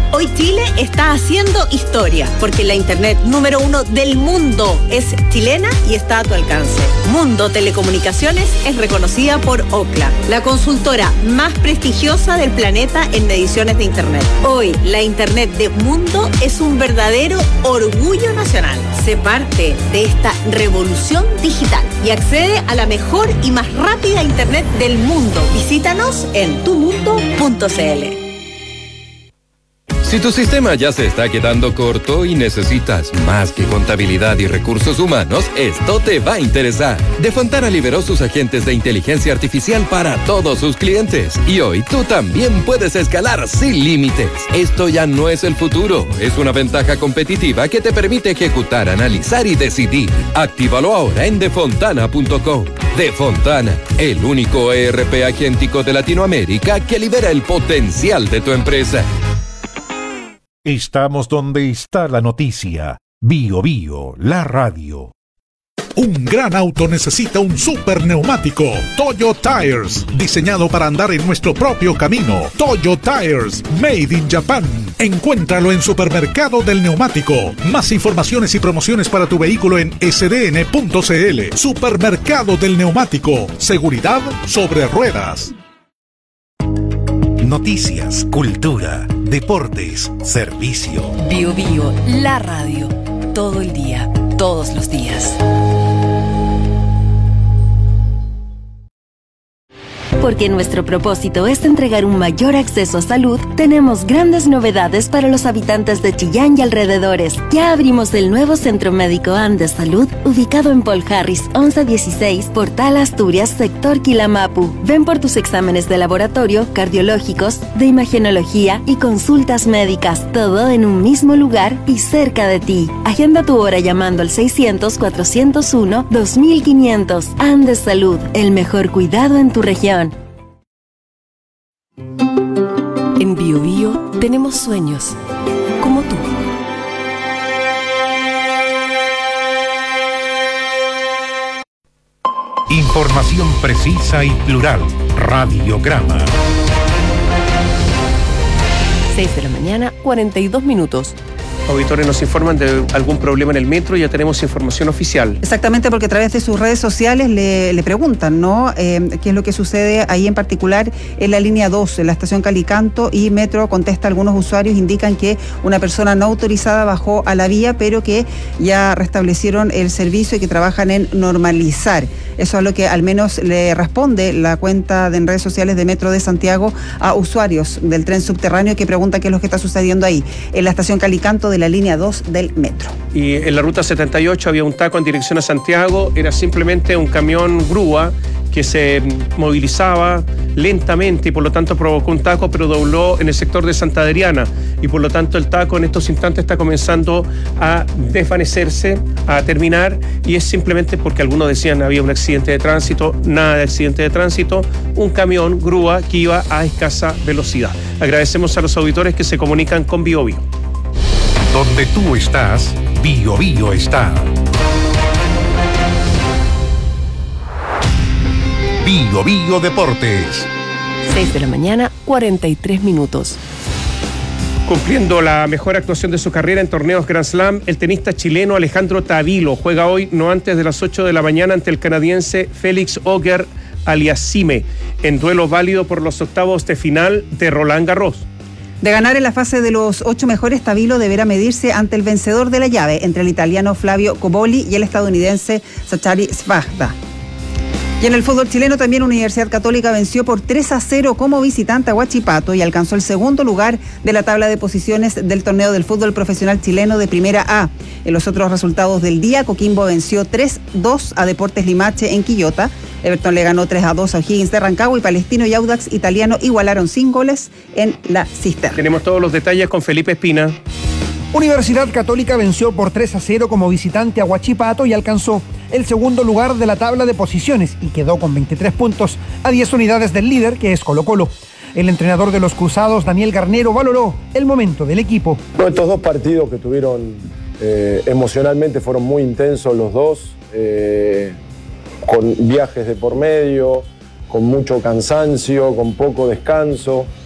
Hoy Chile está haciendo historia, porque la internet número uno del mundo es chilena y está a tu alcance. Mundo Telecomunicaciones es reconocida por Ookla, la consultora más prestigiosa del planeta en mediciones de internet. Hoy, la internet de Mundo es un verdadero orgullo nacional. Sé parte de esta revolución digital y accede a la mejor y más rápida internet del mundo. Visítanos en tu mundo punto c l. Si tu sistema ya se está quedando corto y necesitas más que contabilidad y recursos humanos, esto te va a interesar. Defontana liberó sus agentes de inteligencia artificial para todos sus clientes. Y hoy tú también puedes escalar sin límites. Esto ya no es el futuro, es una ventaja competitiva que te permite ejecutar, analizar y decidir. Actívalo ahora en defontana punto com. Defontana, el único E R P agéntico de Latinoamérica que libera el potencial de tu empresa. Estamos donde está la noticia. Bio Bio, la radio. Un gran auto necesita un super neumático. Toyo Tires, diseñado para andar en nuestro propio camino. Toyo Tires, made in Japan. Encuéntralo en Supermercado del Neumático. Más informaciones y promociones para tu vehículo en s d n punto c l. Supermercado del Neumático. Seguridad sobre ruedas. Noticias, cultura, deportes, servicio. Bio Bio, la radio. Todo el día, todos los días. Porque nuestro propósito es entregar un mayor acceso a salud, tenemos grandes novedades para los habitantes de Chillán y alrededores. Ya abrimos el nuevo Centro Médico Andes Salud, ubicado en Paul Harris once dieciséis, Portal Asturias, sector Quilamapu. Ven por tus exámenes de laboratorio, cardiológicos, de imagenología y consultas médicas, todo en un mismo lugar y cerca de ti. Agenda tu hora llamando al seiscientos, cuatrocientos uno, dos mil quinientos. Andes Salud, el mejor cuidado en tu región. En Bio Bio tenemos sueños, como tú. Información precisa y plural. Radiograma. seis de la mañana, cuarenta y dos minutos. Auditores nos informan de algún problema en el metro, ya tenemos información oficial. Exactamente, porque a través de sus redes sociales le, le preguntan, ¿no? Eh, ¿Qué es lo que sucede ahí en particular en la línea dos, en la estación Calicanto? Y Metro contesta, algunos usuarios indican que una persona no autorizada bajó a la vía, pero que ya restablecieron el servicio y que trabajan en normalizar. Eso es lo que al menos le responde la cuenta de en redes sociales de Metro de Santiago a usuarios del tren subterráneo que preguntan qué es lo que está sucediendo ahí, en la estación Calicanto de la línea dos del metro. Y en la ruta setenta y ocho había un taco en dirección a Santiago, era simplemente un camión grúa que se movilizaba lentamente y por lo tanto provocó un taco, pero dobló en el sector de Santa Adriana y por lo tanto el taco en estos instantes está comenzando a desvanecerse, a terminar, y es simplemente porque algunos decían había un accidente de tránsito. Nada de accidente de tránsito, un camión grúa que iba a escasa velocidad. Agradecemos a los auditores que se comunican con Bio Bio. Donde tú estás, Bio Bio está. Bio Bio Deportes. seis de la mañana, cuarenta y tres minutos. Cumpliendo la mejor actuación de su carrera en torneos Grand Slam, el tenista chileno Alejandro Tavilo juega hoy no antes de las ocho de la mañana ante el canadiense Félix Auger Aliassime, en duelo válido por los octavos de final de Roland Garros. De ganar en la fase de los ocho mejores, Tavilo deberá medirse ante el vencedor de la llave, entre el italiano Flavio Cobolli y el estadounidense Zachary Svajda. Y en el fútbol chileno también Universidad Católica venció por tres a cero como visitante a Huachipato y alcanzó el segundo lugar de la tabla de posiciones del torneo del fútbol profesional chileno de Primera A. En los otros resultados del día, Coquimbo venció tres dos a Deportes Limache en Quillota, Everton le ganó tres a dos a O'Higgins de Rancagua y Palestino y Audax Italiano igualaron sin goles en la cisterna. Tenemos todos los detalles con Felipe Espina. Universidad Católica venció por tres a cero como visitante a Huachipato y alcanzó el segundo lugar de la tabla de posiciones y quedó con veintitrés puntos a diez unidades del líder, que es Colo-Colo. El entrenador de los Cruzados, Daniel Garnero, valoró el momento del equipo. Bueno, estos dos partidos que tuvieron eh, emocionalmente fueron muy intensos los dos, eh, con viajes de por medio, con mucho cansancio, con poco descanso.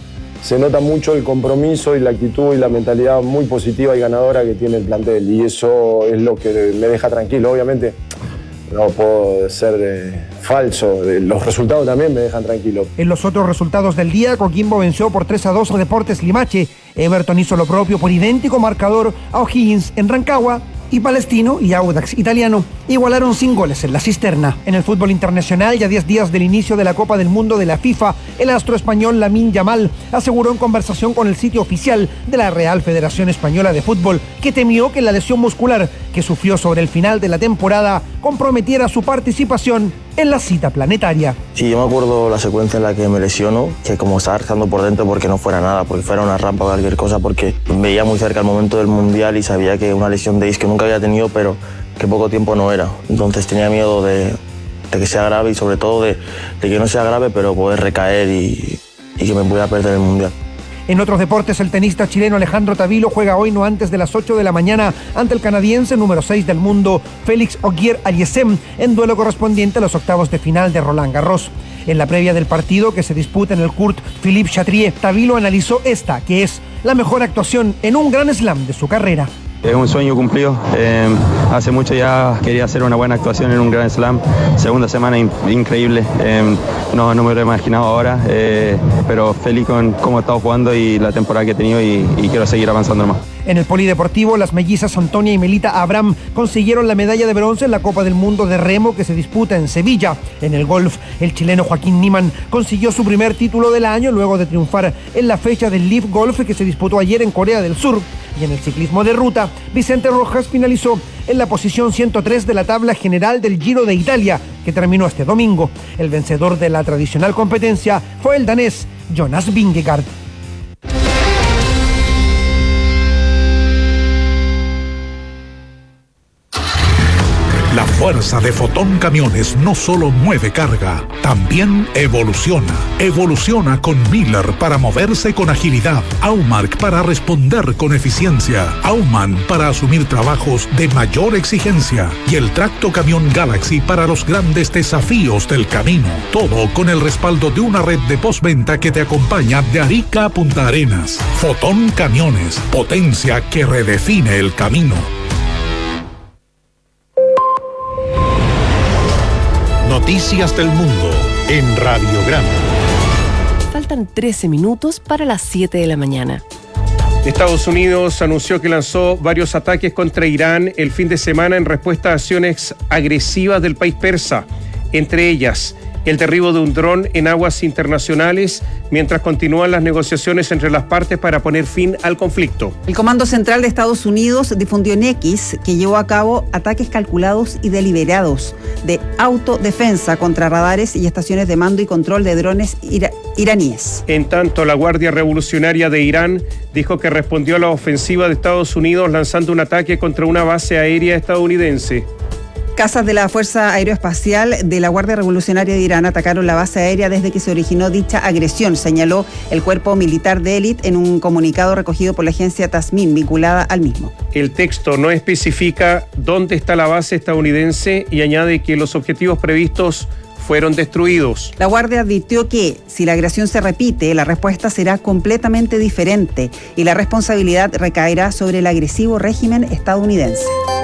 se nota mucho el compromiso y la actitud y la mentalidad muy positiva y ganadora que tiene el plantel, y eso es lo que me deja tranquilo. Obviamente no puedo ser eh, falso, los resultados también me dejan tranquilo. En los otros resultados del día, Coquimbo venció por tres a dos a Deportes Limache. Everton hizo lo propio por idéntico marcador a O'Higgins en Rancagua, y Palestino y Audax Italiano igualaron sin goles en la cisterna. En el fútbol internacional, ya diez días del inicio de la Copa del Mundo de la FIFA, el astro español Lamine Yamal aseguró en conversación con el sitio oficial de la Real Federación Española de Fútbol que temió que la lesión muscular que sufrió sobre el final de la temporada comprometiera su participación en la cita planetaria. Sí, yo me acuerdo la secuencia en la que me lesiono, que como estaba rezando por dentro porque no fuera nada, porque fuera una rampa o cualquier cosa, porque veía muy cerca el momento del Mundial y sabía que una lesión de isquio nunca había tenido, pero que poco tiempo no era. Entonces tenía miedo de, de que sea grave y sobre todo de, de que no sea grave, pero poder recaer y, y que me pudiera perder el Mundial. En otros deportes, el tenista chileno Alejandro Tavilo juega hoy no antes de las ocho de la mañana ante el canadiense número seis del mundo, Félix Auger-Aliassime, en duelo correspondiente a los octavos de final de Roland Garros. En la previa del partido que se disputa en el Kurt Philippe Chatrier, Tavilo analizó esta, que es la mejor actuación en un Grand Slam de su carrera. Es un sueño cumplido, eh, hace mucho ya quería hacer una buena actuación en un Grand Slam, segunda semana in- increíble, eh, no, no me lo he imaginado ahora, eh, pero feliz con cómo he estado jugando y la temporada que he tenido y, y quiero seguir avanzando más. En el polideportivo, las mellizas Antonia y Melita Abraham consiguieron la medalla de bronce en la Copa del Mundo de Remo que se disputa en Sevilla. En el golf, el chileno Joaquín Niemann consiguió su primer título del año luego de triunfar en la fecha del Leaf Golf que se disputó ayer en Corea del Sur. Y en el ciclismo de ruta, Vicente Rojas finalizó en la posición ciento tres de la tabla general del Giro de Italia, que terminó este domingo. El vencedor de la tradicional competencia fue el danés Jonas Vingegaard. La fuerza de Fotón Camiones no solo mueve carga, también evoluciona. Evoluciona con Miller para moverse con agilidad, Aumark para responder con eficiencia, Auman para asumir trabajos de mayor exigencia y el Tracto Camión Galaxy para los grandes desafíos del camino. Todo con el respaldo de una red de postventa que te acompaña de Arica a Punta Arenas. Fotón Camiones, potencia que redefine el camino. Noticias del Mundo en Radiograma. Faltan trece minutos para las siete de la mañana. Estados Unidos anunció que lanzó varios ataques contra Irán el fin de semana en respuesta a acciones agresivas del país persa, entre ellas el derribo de un dron en aguas internacionales, mientras continúan las negociaciones entre las partes para poner fin al conflicto. El Comando Central de Estados Unidos difundió en X que llevó a cabo ataques calculados y deliberados de autodefensa contra radares y estaciones de mando y control de drones ira- iraníes. En tanto, la Guardia Revolucionaria de Irán dijo que respondió a la ofensiva de Estados Unidos lanzando un ataque contra una base aérea estadounidense. Cazas de la Fuerza Aeroespacial de la Guardia Revolucionaria de Irán atacaron la base aérea desde que se originó dicha agresión, señaló el cuerpo militar de élite en un comunicado recogido por la agencia Tasmin vinculada al mismo. El texto no especifica dónde está la base estadounidense y añade que los objetivos previstos fueron destruidos. La Guardia advirtió que, si la agresión se repite, la respuesta será completamente diferente y la responsabilidad recaerá sobre el agresivo régimen estadounidense.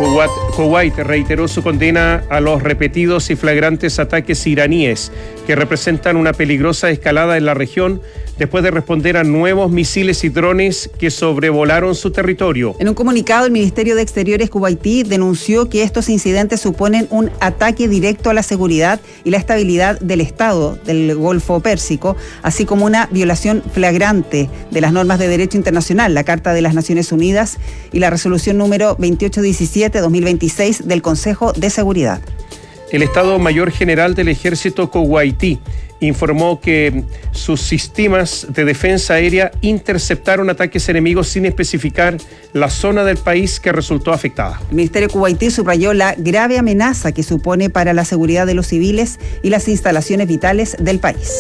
Kuwait reiteró su condena a los repetidos y flagrantes ataques iraníes que representan una peligrosa escalada en la región después de responder a nuevos misiles y drones que sobrevolaron su territorio. En un comunicado, el Ministerio de Exteriores kuwaití denunció que estos incidentes suponen un ataque directo a la seguridad y la estabilidad del Estado del Golfo Pérsico, así como una violación flagrante de las normas de derecho internacional, la Carta de las Naciones Unidas y la resolución número veintiocho diecisiete dos mil veintiséis del Consejo de Seguridad. El Estado Mayor General del Ejército kuwaití informó que sus sistemas de defensa aérea interceptaron ataques enemigos sin especificar la zona del país que resultó afectada. El Ministerio kuwaití subrayó la grave amenaza que supone para la seguridad de los civiles y las instalaciones vitales del país.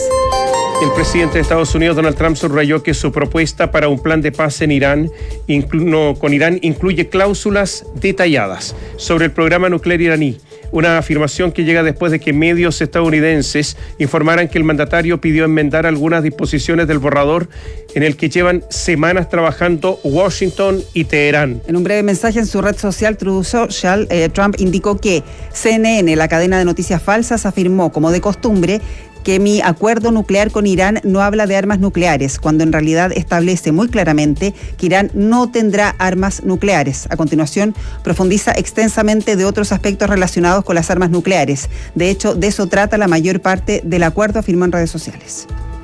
El presidente de Estados Unidos, Donald Trump, subrayó que su propuesta para un plan de paz en Irán, inclu- no, con Irán incluye cláusulas detalladas sobre el programa nuclear iraní, una afirmación que llega después de que medios estadounidenses informaran que el mandatario pidió enmendar algunas disposiciones del borrador en el que llevan semanas trabajando Washington y Teherán. En un breve mensaje en su red social Truth Social, eh, Trump indicó que C N N, la cadena de noticias falsas, afirmó, como de costumbre, que mi acuerdo nuclear con Irán no habla de armas nucleares, cuando en realidad establece muy claramente que Irán no tendrá armas nucleares. A continuación, profundiza extensamente de otros aspectos relacionados con las armas nucleares. De hecho, de eso trata la mayor parte del acuerdo, afirmó en redes sociales.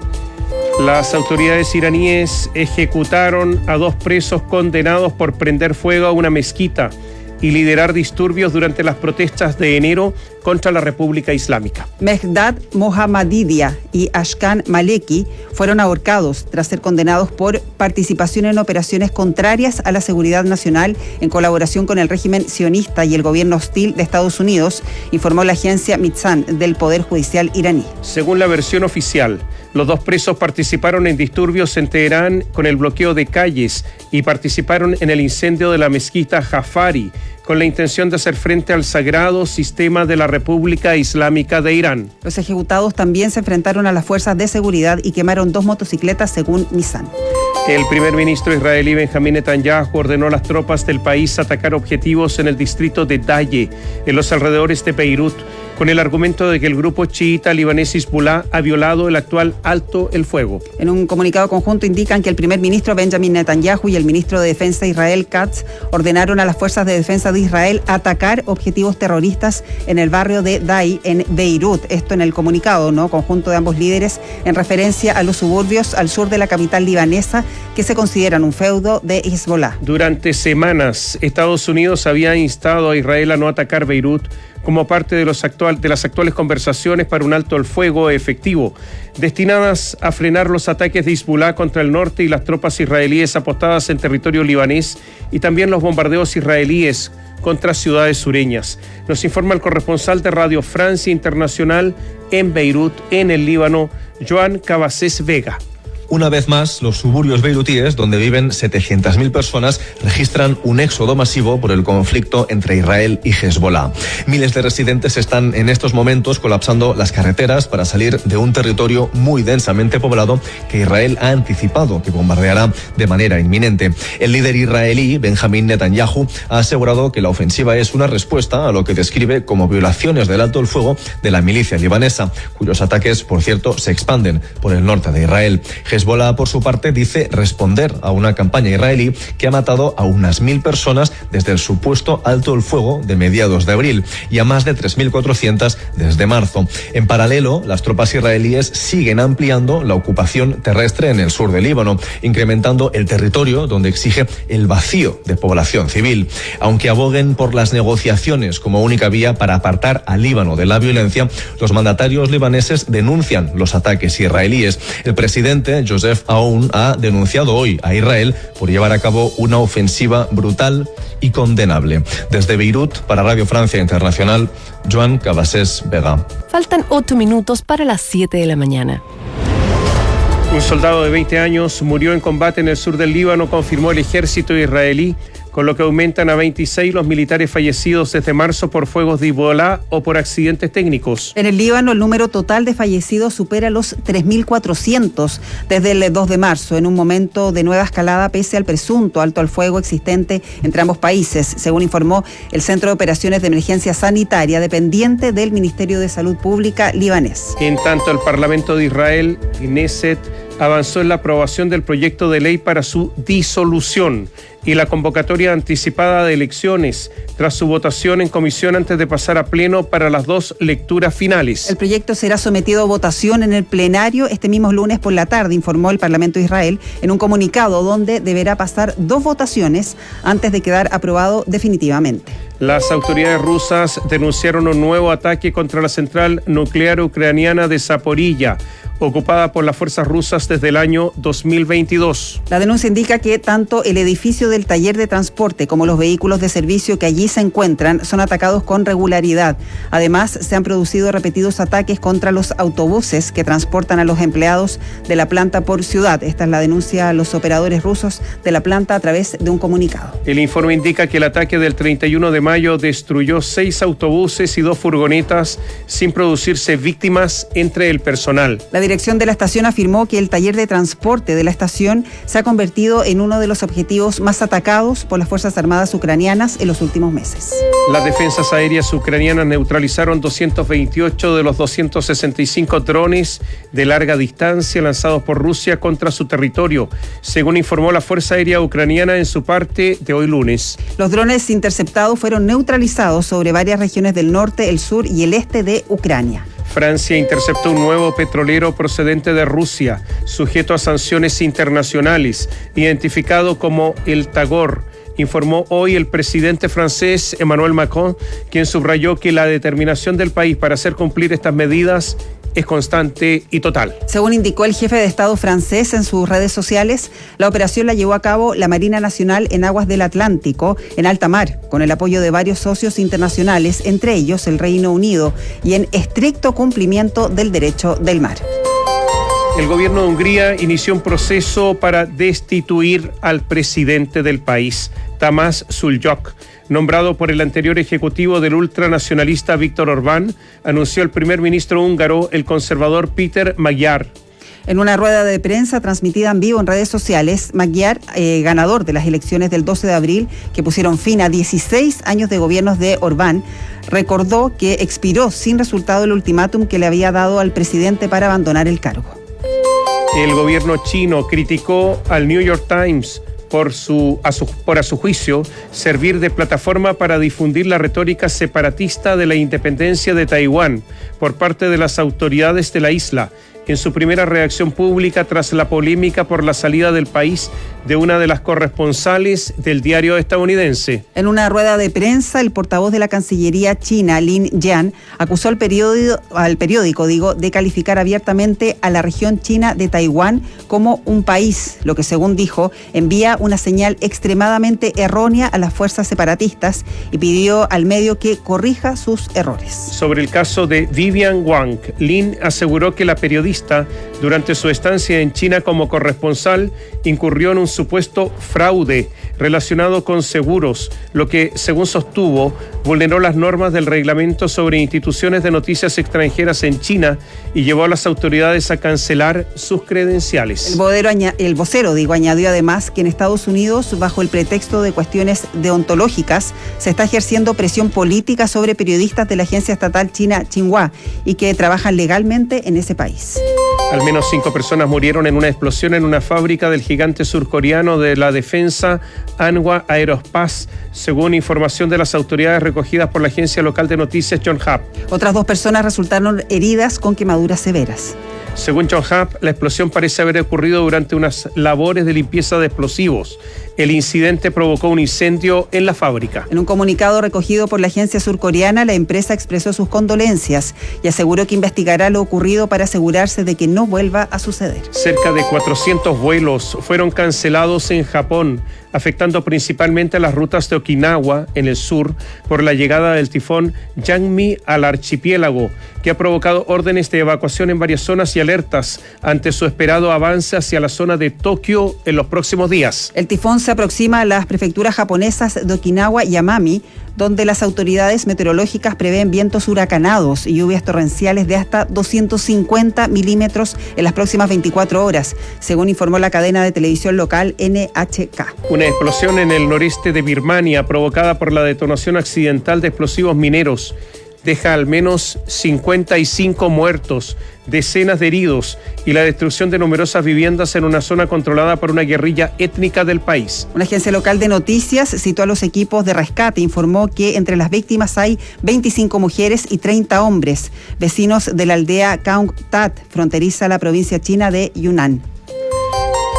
Las autoridades iraníes ejecutaron a dos presos condenados por prender fuego a una mezquita y liderar disturbios durante las protestas de enero contra la República Islámica. Mehrdad Mohammadidia y Ashkan Maleki fueron ahorcados tras ser condenados por participación en operaciones contrarias a la seguridad nacional en colaboración con el régimen sionista y el gobierno hostil de Estados Unidos, informó la agencia Mizan del Poder Judicial iraní. Según la versión oficial, los dos presos participaron en disturbios en Teherán con el bloqueo de calles y participaron en el incendio de la mezquita Jafari con la intención de hacer frente al sagrado sistema de la República Islámica de Irán. Los ejecutados también se enfrentaron a las fuerzas de seguridad y quemaron dos motocicletas, según Mizan. El primer ministro israelí Benjamín Netanyahu ordenó a las tropas del país atacar objetivos en el distrito de Daye, en los alrededores de Beirut, con el argumento de que el grupo chiita libanés Hezbollah ha violado el actual alto el fuego. En un comunicado conjunto indican que el primer ministro Benjamín Netanyahu y el ministro de Defensa Israel Katz ordenaron a las fuerzas de defensa de Israel atacar objetivos terroristas en el barrio de Daye, en Beirut. Esto en el comunicado, ¿no?, conjunto de ambos líderes, en referencia a los suburbios al sur de la capital libanesa que se consideran un feudo de Hezbollah. Durante semanas, Estados Unidos había instado a Israel a no atacar Beirut como parte de, los actual, de las actuales conversaciones para un alto el fuego efectivo, destinadas a frenar los ataques de Hezbollah contra el norte y las tropas israelíes apostadas en territorio libanés y también los bombardeos israelíes contra ciudades sureñas. Nos informa el corresponsal de Radio Francia Internacional en Beirut, en el Líbano, Joan Cabasés Vega. Una vez más, los suburbios beirutíes, donde viven setecientas mil personas, registran un éxodo masivo por el conflicto entre Israel y Hezbollah. Miles de residentes están en estos momentos colapsando las carreteras para salir de un territorio muy densamente poblado que Israel ha anticipado que bombardeará de manera inminente. El líder israelí, Benjamín Netanyahu, ha asegurado que la ofensiva es una respuesta a lo que describe como violaciones del alto el fuego de la milicia libanesa, cuyos ataques, por cierto, se expanden por el norte de Israel. Hezbollah, por su parte, dice responder a una campaña israelí que ha matado a unas mil personas desde el supuesto alto el fuego de mediados de abril y a más de tres mil cuatrocientas desde marzo. En paralelo, las tropas israelíes siguen ampliando la ocupación terrestre en el sur del Líbano, incrementando el territorio donde exige el vacío de población civil. Aunque aboguen por las negociaciones como única vía para apartar al Líbano de la violencia, los mandatarios libaneses denuncian los ataques israelíes. El presidente Joseph Aoun ha denunciado hoy a Israel por llevar a cabo una ofensiva brutal y condenable. Desde Beirut, para Radio Francia Internacional, Joan Cabasés Vega. Faltan ocho minutos para las siete de la mañana. Un soldado de veinte años murió en combate en el sur del Líbano, confirmó el ejército israelí, con lo que aumentan a veintiséis los militares fallecidos desde marzo por fuegos de Hezbollah o por accidentes técnicos. En el Líbano, el número total de fallecidos supera los tres mil cuatrocientos desde el dos de marzo, en un momento de nueva escalada pese al presunto alto al fuego existente entre ambos países, según informó el Centro de Operaciones de Emergencia Sanitaria, dependiente del Ministerio de Salud Pública libanés. En tanto, el Parlamento de Israel, Knesset, avanzó en la aprobación del proyecto de ley para su disolución y la convocatoria anticipada de elecciones tras su votación en comisión antes de pasar a pleno para las dos lecturas finales. El proyecto será sometido a votación en el plenario este mismo lunes por la tarde, informó el Parlamento de Israel en un comunicado donde deberá pasar dos votaciones antes de quedar aprobado definitivamente. Las autoridades rusas denunciaron un nuevo ataque contra la central nuclear ucraniana de Zaporilla, ocupada por las fuerzas rusas desde el año dos mil veintidós. La denuncia indica que tanto el edificio de del taller de transporte como los vehículos de servicio que allí se encuentran son atacados con regularidad. Además, se han producido repetidos ataques contra los autobuses que transportan a los empleados de la planta por ciudad. Esta es la denuncia a los operadores rusos de la planta a través de un comunicado. El informe indica que el ataque del treinta y uno de mayo destruyó seis autobuses y dos furgonetas sin producirse víctimas entre el personal. La dirección de la estación afirmó que el taller de transporte de la estación se ha convertido en uno de los objetivos más atacados por las Fuerzas Armadas ucranianas en los últimos meses. Las defensas aéreas ucranianas neutralizaron doscientos veintiocho de los doscientos sesenta y cinco drones de larga distancia lanzados por Rusia contra su territorio, según informó la Fuerza Aérea Ucraniana en su parte de hoy lunes. Los drones interceptados fueron neutralizados sobre varias regiones del norte, el sur y el este de Ucrania. Francia interceptó un nuevo petrolero procedente de Rusia, sujeto a sanciones internacionales, identificado como el Tagor, informó hoy el presidente francés Emmanuel Macron, quien subrayó que la determinación del país para hacer cumplir estas medidas es constante y total. Según indicó el jefe de Estado francés en sus redes sociales, la operación la llevó a cabo la Marina Nacional en aguas del Atlántico, en alta mar, con el apoyo de varios socios internacionales, entre ellos el Reino Unido, y en estricto cumplimiento del derecho del mar. El gobierno de Hungría inició un proceso para destituir al presidente del país, Tamás Suljok. Nombrado por el anterior ejecutivo del ultranacionalista Víctor Orbán, anunció el primer ministro húngaro, el conservador Péter Magyar. En una rueda de prensa transmitida en vivo en redes sociales, Magyar, eh, ganador de las elecciones del doce de abril, que pusieron fin a dieciséis años de gobiernos de Orbán, recordó que expiró sin resultado el ultimátum que le había dado al presidente para abandonar el cargo. El gobierno chino criticó al New York Times por su, a su, por a su juicio servir de plataforma para difundir la retórica separatista de la independencia de Taiwán por parte de las autoridades de la isla, en su primera reacción pública tras la polémica por la salida del país de una de las corresponsales del diario estadounidense. En una rueda de prensa, el portavoz de la Cancillería china, Lin Jian, acusó al periódico, al periódico digo, de calificar abiertamente a la región china de Taiwán como un país, lo que, según dijo, envía una señal extremadamente errónea a las fuerzas separatistas, y pidió al medio que corrija sus errores. Sobre el caso de Vivian Wang, Lin aseguró que la periodista, durante su estancia en China como corresponsal, incurrió en un supuesto fraude relacionado con seguros, lo que, según sostuvo, vulneró las normas del reglamento sobre instituciones de noticias extranjeras en China y llevó a las autoridades a cancelar sus credenciales. El, vocero, el vocero digo, añadió además que en Estados Unidos, bajo el pretexto de cuestiones deontológicas, se está ejerciendo presión política sobre periodistas de la agencia estatal china Xinhua y que trabajan legalmente en ese país. Al menos cinco personas murieron en una explosión en una fábrica del gigante surcoreano de la defensa Hanwha Aerospace, según información de las autoridades recogidas por la agencia local de noticias Yonhap. Otras dos personas resultaron heridas con quemaduras severas. Según Yonhap, la explosión parece haber ocurrido durante unas labores de limpieza de explosivos. El incidente provocó un incendio en la fábrica. En un comunicado recogido por la agencia surcoreana, la empresa expresó sus condolencias y aseguró que investigará lo ocurrido para asegurarse de que no vuelva a suceder. Cerca de cuatrocientos vuelos fueron cancelados en Japón, afectando principalmente a las rutas de Okinawa, en el sur, por la llegada del tifón Yangmi al archipiélago, que ha provocado órdenes de evacuación en varias zonas y alertas ante su esperado avance hacia la zona de Tokio en los próximos días. El tifón se aproxima a las prefecturas japonesas de Okinawa y Amami, donde las autoridades meteorológicas prevén vientos huracanados y lluvias torrenciales de hasta doscientos cincuenta milímetros en las próximas veinticuatro horas, según informó la cadena de televisión local N H K. Una explosión en el noreste de Birmania, provocada por la detonación accidental de explosivos mineros, deja al menos cincuenta y cinco muertos, decenas de heridos y la destrucción de numerosas viviendas en una zona controlada por una guerrilla étnica del país. Una agencia local de noticias citó a los equipos de rescate, informó que entre las víctimas hay veinticinco mujeres y treinta hombres, vecinos de la aldea Kaung Tat, fronteriza a la provincia china de Yunnan.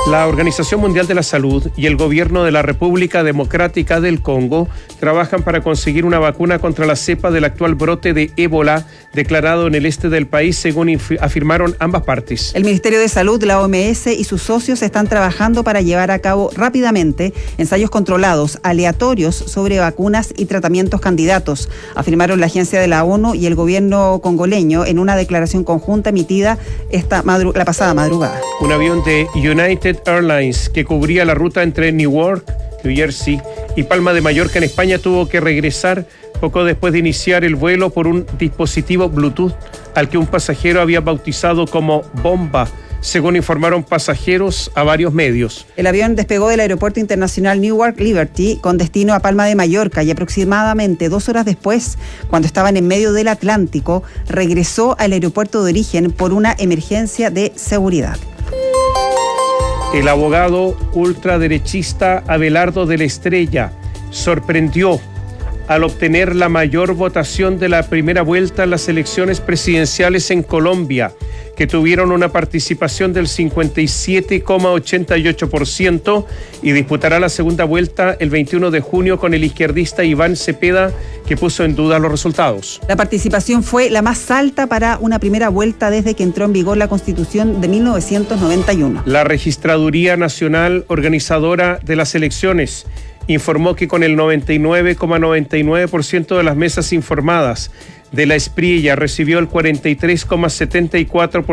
La Organización Mundial de la Salud y el gobierno de la República Democrática del Congo trabajan para conseguir una vacuna contra la cepa del actual brote de ébola declarado en el este del país, según inf- afirmaron ambas partes. El Ministerio de Salud, la O M S y sus socios están trabajando para llevar a cabo rápidamente ensayos controlados, aleatorios sobre vacunas y tratamientos candidatos, afirmaron la agencia de la ONU y el gobierno congoleño en una declaración conjunta emitida esta madru- la pasada madrugada. Un avión de United Airlines que cubría la ruta entre Newark, New Jersey y Palma de Mallorca en España tuvo que regresar poco después de iniciar el vuelo por un dispositivo Bluetooth al que un pasajero había bautizado como bomba, según informaron pasajeros a varios medios. El avión despegó del Aeropuerto Internacional Newark Liberty con destino a Palma de Mallorca y aproximadamente dos horas después, cuando estaban en medio del Atlántico, regresó al aeropuerto de origen por una emergencia de seguridad. El abogado ultraderechista Abelardo de la Estrella sorprendió al obtener la mayor votación de la primera vuelta en las elecciones presidenciales en Colombia, que tuvieron una participación del cincuenta y siete coma ochenta y ocho por ciento, y disputará la segunda vuelta el veintiuno de junio con el izquierdista Iván Cepeda, que puso en duda los resultados. La participación fue la más alta para una primera vuelta desde que entró en vigor la Constitución de mil novecientos noventa y uno. La Registraduría Nacional Organizadora de las Elecciones informó que con el noventa y nueve coma noventa y nueve por ciento de las mesas informadas de la Espriella recibió el cuarenta y tres coma setenta y cuatro por ciento